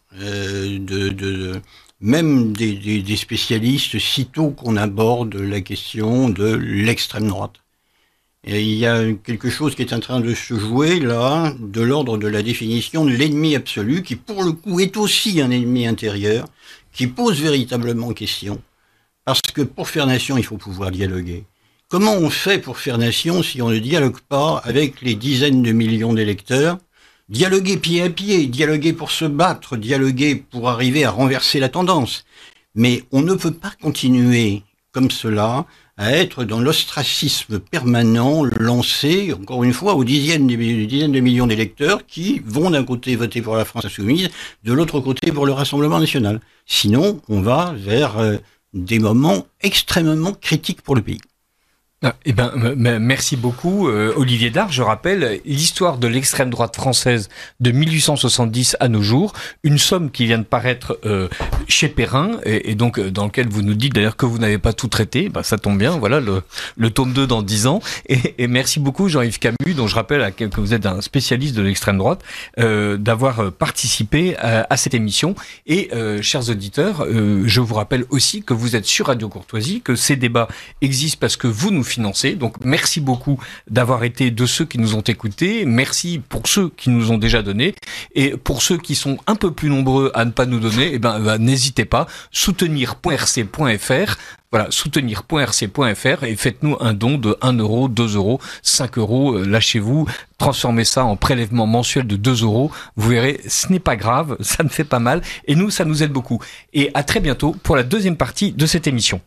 [SPEAKER 12] même des spécialistes sitôt qu'on aborde la question de l'extrême droite. Et il y a quelque chose qui est en train de se jouer là, de l'ordre de la définition de l'ennemi absolu, qui pour le coup est aussi un ennemi intérieur, qui pose véritablement question. Parce que pour faire nation, il faut pouvoir dialoguer. Comment on fait pour faire nation si on ne dialogue pas avec les dizaines de millions d'électeurs? Dialoguer pied à pied, dialoguer pour se battre, dialoguer pour arriver à renverser la tendance. Mais on ne peut pas continuer comme cela à être dans l'ostracisme permanent lancé, encore une fois, aux dizaines de millions d'électeurs qui vont d'un côté voter pour la France insoumise, de l'autre côté pour le Rassemblement national. Sinon, on va vers des moments extrêmement critiques pour le pays.
[SPEAKER 10] Eh ben, merci beaucoup, Olivier Dard. Je rappelle l'histoire de l'extrême droite française de 1870 à nos jours, une somme qui vient de paraître chez Perrin, et donc dans lequel vous nous dites d'ailleurs que vous n'avez pas tout traité. Ben, ça tombe bien, voilà le tome 2 dans 10 ans. Et merci beaucoup, Jean-Yves Camus, dont je rappelle que vous êtes un spécialiste de l'extrême droite, d'avoir participé à cette émission. Et chers auditeurs, je vous rappelle aussi que vous êtes sur Radio Courtoisie, que ces débats existent parce que vous nous financés. Donc merci beaucoup d'avoir été de ceux qui nous ont écoutés. Merci pour ceux qui nous ont déjà donné. Et pour ceux qui sont un peu plus nombreux à ne pas nous donner, n'hésitez pas. Soutenir.rc.fr. Voilà, soutenir.rc.fr et faites-nous un don de 1 euro, 2 euros, 5 euros. Lâchez-vous. Transformez ça en prélèvement mensuel de 2 euros. Vous verrez, ce n'est pas grave. Ça ne fait pas mal. Et nous, ça nous aide beaucoup. Et à très bientôt pour la deuxième partie de cette émission.